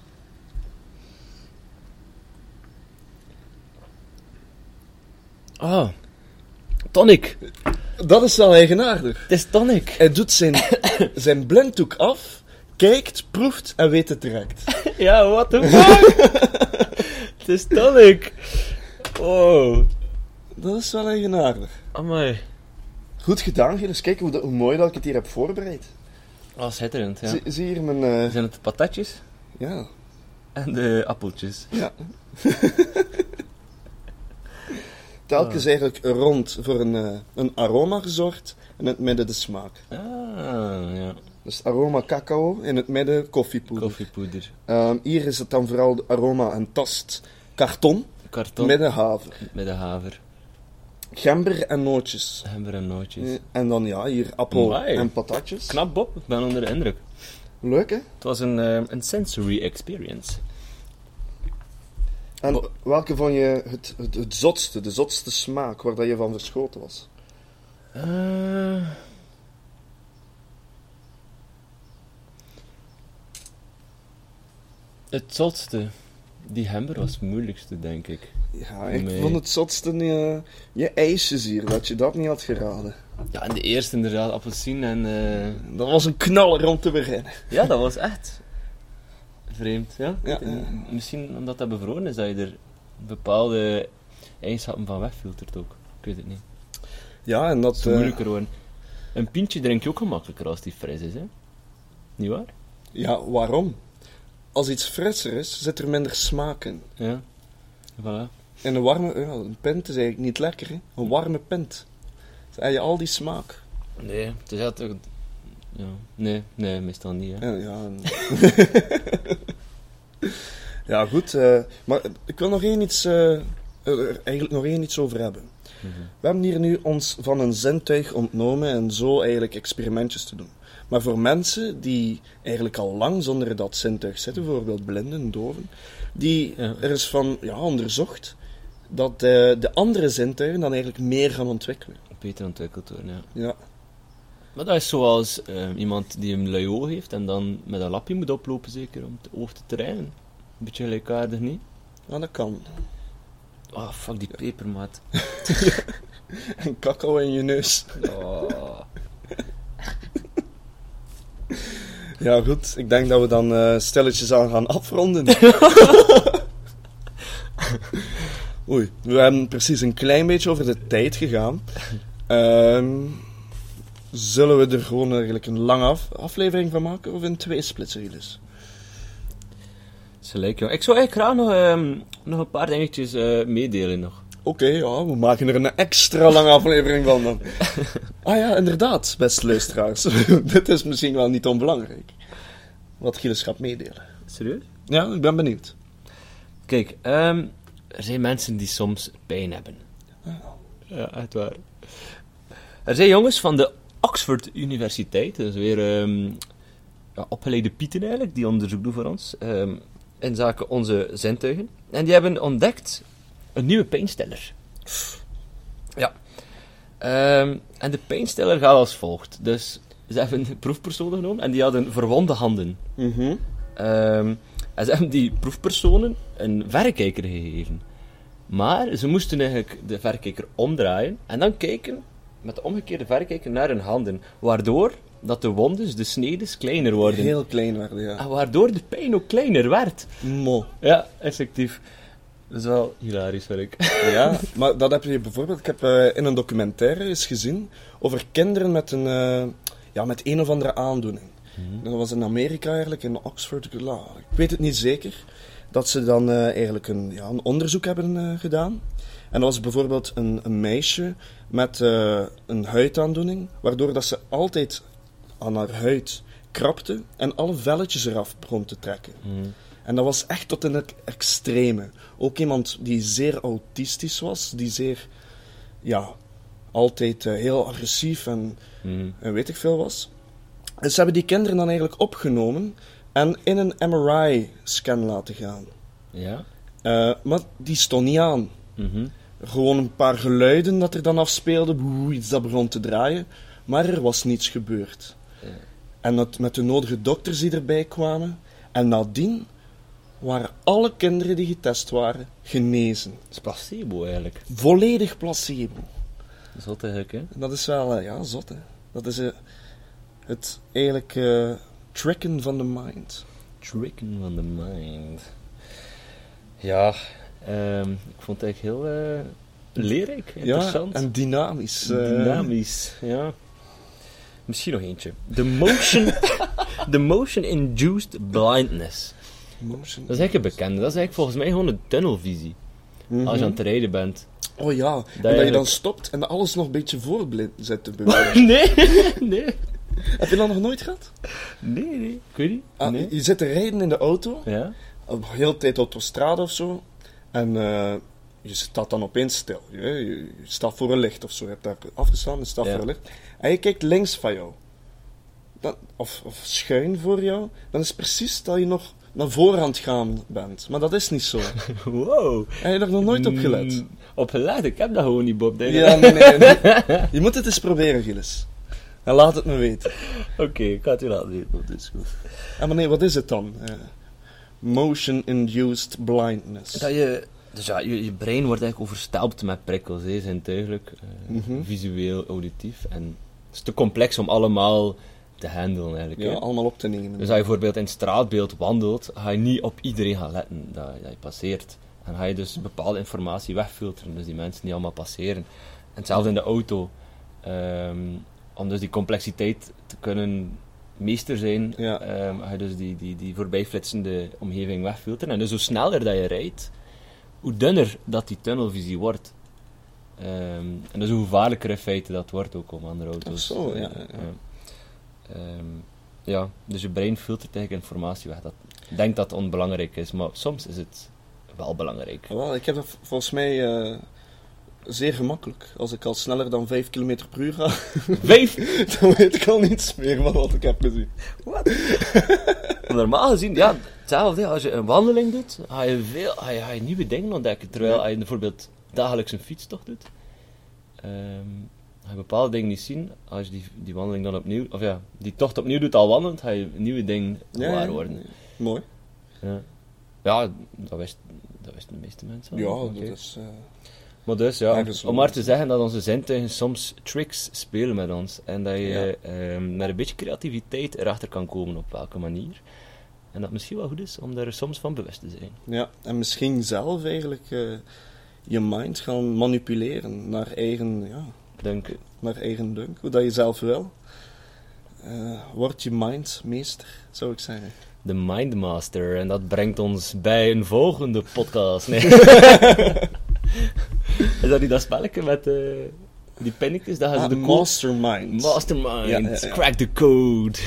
[SPEAKER 3] Ah. Tonic.
[SPEAKER 2] Dat is wel eigenaardig.
[SPEAKER 3] Het is tonic.
[SPEAKER 2] Hij doet zijn, zijn blinddoek af, kijkt, proeft en weet het direct.
[SPEAKER 3] Ja, what the fuck? Het is tonic. Oh.
[SPEAKER 2] Dat is wel eigenaardig.
[SPEAKER 3] Amai.
[SPEAKER 2] Goed gedaan, Gilles. Kijk hoe, dat- hoe mooi dat ik het hier heb voorbereid.
[SPEAKER 3] Oh, schitterend, ja.
[SPEAKER 2] Zie, zie hier mijn... eh,
[SPEAKER 3] Zijn het de patatjes?
[SPEAKER 2] ja,
[SPEAKER 3] En de appeltjes.
[SPEAKER 2] ja. Telkens eigenlijk rond voor een, eh, een aroma gezorgd en in het midden de smaak.
[SPEAKER 3] Ah, ja.
[SPEAKER 2] Dus aroma cacao, in het midden koffiepoeder.
[SPEAKER 3] Koffiepoeder.
[SPEAKER 2] Ehm, hier is het dan vooral de aroma en tast karton,
[SPEAKER 3] Karton.
[SPEAKER 2] midden haver.
[SPEAKER 3] Met de haver.
[SPEAKER 2] Gember en nootjes.
[SPEAKER 3] Gember en nootjes.
[SPEAKER 2] Eh, En dan ja, hier appel
[SPEAKER 3] Amai.
[SPEAKER 2] en patatjes.
[SPEAKER 3] Knap, Bob. Ik ben onder de indruk.
[SPEAKER 2] Leuk, hè?
[SPEAKER 3] Het was een, eh, een sensory experience.
[SPEAKER 2] En
[SPEAKER 3] Bo-
[SPEAKER 2] welke vond je het, het, het zotste, de zotste smaak waar dat je van verschoten was?
[SPEAKER 3] Eh Het zotste. Die gember was het moeilijkste, denk ik.
[SPEAKER 2] Ja, ik
[SPEAKER 3] Nee.
[SPEAKER 2] vond het zotste je, je ijsjes hier, dat je dat niet had geraden.
[SPEAKER 3] Ja, en de eerste inderdaad, appelsien en... eh,
[SPEAKER 2] Dat was een knaller om te beginnen.
[SPEAKER 3] Ja, dat was echt vreemd, ja.
[SPEAKER 2] Ja.
[SPEAKER 3] En misschien omdat dat bevroren is, dat je er bepaalde eigenschappen van wegfiltert ook. Ik weet het niet.
[SPEAKER 2] Ja, en dat...
[SPEAKER 3] Het is
[SPEAKER 2] eh,
[SPEAKER 3] moeilijker worden. Een pintje drink je ook gemakkelijker als die fris is, hè? Niet waar?
[SPEAKER 2] ja, waarom? Als iets frisser is, zit er minder smaak in.
[SPEAKER 3] Ja. Voilà.
[SPEAKER 2] En een warme... Ja, een pint is eigenlijk niet lekker, hè. Een warme pint. Dan heb je al die smaak.
[SPEAKER 3] Nee, het is altijd... Ja. Nee, nee, meestal niet, hè.
[SPEAKER 2] Ja, ja, en- ja goed. eh, maar ik wil nog één iets... eh, er eigenlijk nog één iets over hebben.
[SPEAKER 3] Mhm.
[SPEAKER 2] We hebben hier nu ons van een zintuig ontnomen en zo eigenlijk experimentjes te doen. Maar voor mensen die eigenlijk al lang zonder dat zintuig zitten, bijvoorbeeld blinden, doven, die
[SPEAKER 3] Ja.
[SPEAKER 2] er is van ja, onderzocht dat eh, de andere zintuigen dan eigenlijk meer gaan ontwikkelen.
[SPEAKER 3] Beter ontwikkeld worden, ja.
[SPEAKER 2] Ja,
[SPEAKER 3] Maar dat is zoals eh, iemand die een lui oog heeft en dan met een lapje moet oplopen, zeker, om het oog te trainen. Een beetje gelijkaardig, niet?
[SPEAKER 2] ja dat kan.
[SPEAKER 3] Oh, fuck die pepermaat.
[SPEAKER 2] En cacao in je neus.
[SPEAKER 3] Oh.
[SPEAKER 2] Ja, goed. Ik denk dat we dan uh, stilletjes aan gaan afronden. Oei, we hebben precies een klein beetje over de tijd gegaan. Um, zullen we er gewoon eigenlijk een lange af- aflevering van maken, of in twee splitsen, Gilles?
[SPEAKER 3] Gelijk, joh. Ik zou eigenlijk graag nog, um, nog een paar dingetjes uh, meedelen nog.
[SPEAKER 2] Oké, okay, ja, we maken er een extra lange aflevering van dan. Ah ja, inderdaad, beste luisteraars. Dit is misschien wel niet onbelangrijk. Wat Gilles gaat meedelen.
[SPEAKER 3] Serieus?
[SPEAKER 2] Ja, ik ben benieuwd.
[SPEAKER 3] Kijk, um, er zijn mensen die soms pijn hebben.
[SPEAKER 2] Oh.
[SPEAKER 3] Ja, echt waar. Er zijn jongens van de Oxford Universiteit, dat is weer um, ja, opgeleide pieten eigenlijk, die onderzoek doen voor ons, um, in zaken onze zintuigen. En die hebben ontdekt een nieuwe pijnstiller. Ja. Um, en de pijnstiller gaat als volgt. Dus ze hebben proefpersonen genomen en die hadden verwonde handen.
[SPEAKER 2] Mm-hmm.
[SPEAKER 3] Um, en ze hebben die proefpersonen een verrekijker gegeven. Maar ze moesten eigenlijk de verrekijker omdraaien en dan kijken met de omgekeerde verrekijker naar hun handen. Waardoor dat de wondes, de snedes, kleiner worden.
[SPEAKER 2] Heel klein werden, ja.
[SPEAKER 3] En waardoor de pijn ook kleiner werd.
[SPEAKER 2] Mo.
[SPEAKER 3] Ja, effectief. Dat is wel hilarisch, vind ik.
[SPEAKER 2] Ja, maar dat heb je bijvoorbeeld... Ik heb uh, in een documentaire eens gezien over kinderen met een, uh, ja, met een of andere aandoening. Mm-hmm. Dat was in Amerika eigenlijk, in Oxford. Ik weet het niet zeker. Dat ze dan uh, eigenlijk een, ja, een onderzoek hebben uh, gedaan. En dat was bijvoorbeeld een, een meisje met uh, een huidaandoening, waardoor dat ze altijd aan haar huid krabde en alle velletjes eraf begon te trekken.
[SPEAKER 3] Mm.
[SPEAKER 2] En dat was echt tot in het extreme. Ook iemand die zeer autistisch was, die zeer, ja, altijd uh, heel agressief en,
[SPEAKER 3] mm.
[SPEAKER 2] en weet ik veel was. En ze hebben die kinderen dan eigenlijk opgenomen en in een M R I-scan laten gaan.
[SPEAKER 3] Ja?
[SPEAKER 2] Uh, maar die stond niet aan.
[SPEAKER 3] Mm-hmm.
[SPEAKER 2] Gewoon een paar geluiden dat er dan afspeelden, boe, iets dat begon te draaien, maar er was niets gebeurd.
[SPEAKER 3] Ja.
[SPEAKER 2] En dat met de nodige dokters die erbij kwamen, en nadien waren alle kinderen die getest waren genezen.
[SPEAKER 3] Dat is placebo eigenlijk.
[SPEAKER 2] Volledig placebo.
[SPEAKER 3] Zot eigenlijk, hè?
[SPEAKER 2] Dat is wel, uh, ja, zot, hè. Dat is uh, het eigenlijk uh, tricken van de mind.
[SPEAKER 3] Tricken van de mind. Ja, um, ik vond het eigenlijk heel uh, leerrijk, interessant.
[SPEAKER 2] Ja, en dynamisch. Uh...
[SPEAKER 3] Dynamisch, ja. Misschien nog eentje. The motion, the motion-induced blindness.
[SPEAKER 2] Motion
[SPEAKER 3] Dat is eigenlijk een bekende. Dat is eigenlijk volgens mij gewoon een tunnelvisie.
[SPEAKER 2] Mm-hmm.
[SPEAKER 3] Als je aan het rijden bent.
[SPEAKER 2] Oh ja,
[SPEAKER 3] Dat
[SPEAKER 2] en dat je
[SPEAKER 3] eigenlijk...
[SPEAKER 2] dan stopt en alles nog een beetje voorblind zet te bewegen.
[SPEAKER 3] Nee, nee.
[SPEAKER 2] Heb je dat nog nooit gehad?
[SPEAKER 3] Nee, nee. Ik weet niet.
[SPEAKER 2] Ah,
[SPEAKER 3] Nee.
[SPEAKER 2] Je zit te rijden in de auto,
[SPEAKER 3] Ja?
[SPEAKER 2] de hele tijd autostrade of zo, en uh, je staat dan opeens stil. Je, je, je staat voor een licht of zo, je hebt daar afgestaan, je staat
[SPEAKER 3] Ja.
[SPEAKER 2] voor een licht. En je kijkt links van jou, dan, of, of schuin voor jou, dan is het precies dat je nog naar voren aan het gaan bent. Maar dat is niet zo.
[SPEAKER 3] Wow.
[SPEAKER 2] Heb je daar nog nooit op gelet?
[SPEAKER 3] Mm, op gelet? Ik heb dat gewoon niet, Bob. Denk
[SPEAKER 2] Ja, nee, nee, nee. Je moet het eens proberen, Gilles. En laat het me weten.
[SPEAKER 3] Oké, okay, ik ga het u laten weten. Dat is goed.
[SPEAKER 2] En maar nee, wat is het dan? Uh, Motion-induced blindness.
[SPEAKER 3] Dat je, dus ja, je, je brein wordt eigenlijk overstelpt met prikkels, hè, zintuigelijk, uh,
[SPEAKER 2] Mm-hmm.
[SPEAKER 3] visueel, auditief. En het is te complex om allemaal te handelen eigenlijk.
[SPEAKER 2] Ja,
[SPEAKER 3] hè.
[SPEAKER 2] allemaal op te nemen.
[SPEAKER 3] Dus als je bijvoorbeeld in het straatbeeld wandelt, ga je niet op iedereen gaan letten dat, dat je passeert. En ga je dus bepaalde informatie wegfilteren, dus die mensen die allemaal passeren. En hetzelfde in de auto. Um, om dus die complexiteit te kunnen meester zijn,
[SPEAKER 2] Ja.
[SPEAKER 3] um, ga je dus die, die, die voorbijflitsende omgeving wegfilteren. En dus hoe sneller dat je rijdt, hoe dunner dat die tunnelvisie wordt. Um, en dus hoe gevaarlijker in feite dat wordt ook om andere auto's.
[SPEAKER 2] Ach zo, ja, ja.
[SPEAKER 3] ja. Um, ja, dus je brein filtert eigenlijk informatie weg. Dat denkt dat het onbelangrijk is, maar soms is het wel belangrijk.
[SPEAKER 2] Wel, ik heb dat v- volgens mij uh, zeer gemakkelijk. Als ik al sneller dan vijf kilometer per uur ga,
[SPEAKER 3] Vijf!
[SPEAKER 2] dan weet ik al niets meer van wat ik heb gezien.
[SPEAKER 3] Wat? Normaal gezien, ja, hetzelfde. Als je een wandeling doet, ga je, veel, ga je, ga je nieuwe dingen ontdekken. Terwijl
[SPEAKER 2] Ja.
[SPEAKER 3] als je bijvoorbeeld dagelijks een fietstocht doet, um, ga je bepaalde dingen niet zien. Als je die, die wandeling dan opnieuw, of ja, die tocht opnieuw doet al wandelend, ga je nieuwe dingen
[SPEAKER 2] Ja,
[SPEAKER 3] waar
[SPEAKER 2] ja,
[SPEAKER 3] worden.
[SPEAKER 2] ja. Mooi.
[SPEAKER 3] Ja, ja dat, wist, dat wisten de meeste mensen
[SPEAKER 2] Ja,
[SPEAKER 3] wel.
[SPEAKER 2] dat
[SPEAKER 3] Oké.
[SPEAKER 2] is... Uh,
[SPEAKER 3] Maar dus, ja,
[SPEAKER 2] Ergens
[SPEAKER 3] om maar te zeggen dat onze zintuigen soms tricks spelen met ons. En dat je ehm, met een beetje creativiteit erachter kan komen op welke manier. En dat het misschien wel goed is om daar soms van bewust te zijn.
[SPEAKER 2] Ja, en misschien zelf eigenlijk uh, je mind gaan manipuleren naar eigen, ja,
[SPEAKER 3] Dank u.
[SPEAKER 2] naar eigen dunk, hoe dat je zelf wil. Uh, word je mind meester, zou ik zeggen.
[SPEAKER 3] De Mindmaster. En dat brengt ons bij een volgende podcast. Nee. Is dat niet dat spelletje met uh, die pennetjes? Dat gaan ze
[SPEAKER 2] Ah,
[SPEAKER 3] de code-
[SPEAKER 2] mastermind.
[SPEAKER 3] Mastermind.
[SPEAKER 2] Ja, ja, ja.
[SPEAKER 3] Crack the code.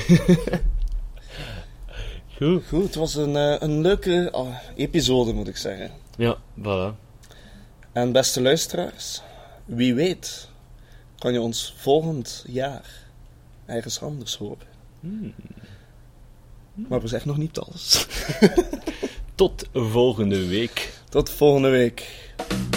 [SPEAKER 3] Goed.
[SPEAKER 2] Goed, het was een, uh, een leuke uh, episode, moet ik zeggen.
[SPEAKER 3] Ja, voilà.
[SPEAKER 2] En beste luisteraars, wie weet kan je ons volgend jaar ergens anders horen.
[SPEAKER 3] Hmm.
[SPEAKER 2] Maar we zeggen nog niet alles.
[SPEAKER 3] Tot volgende week.
[SPEAKER 2] Tot volgende week.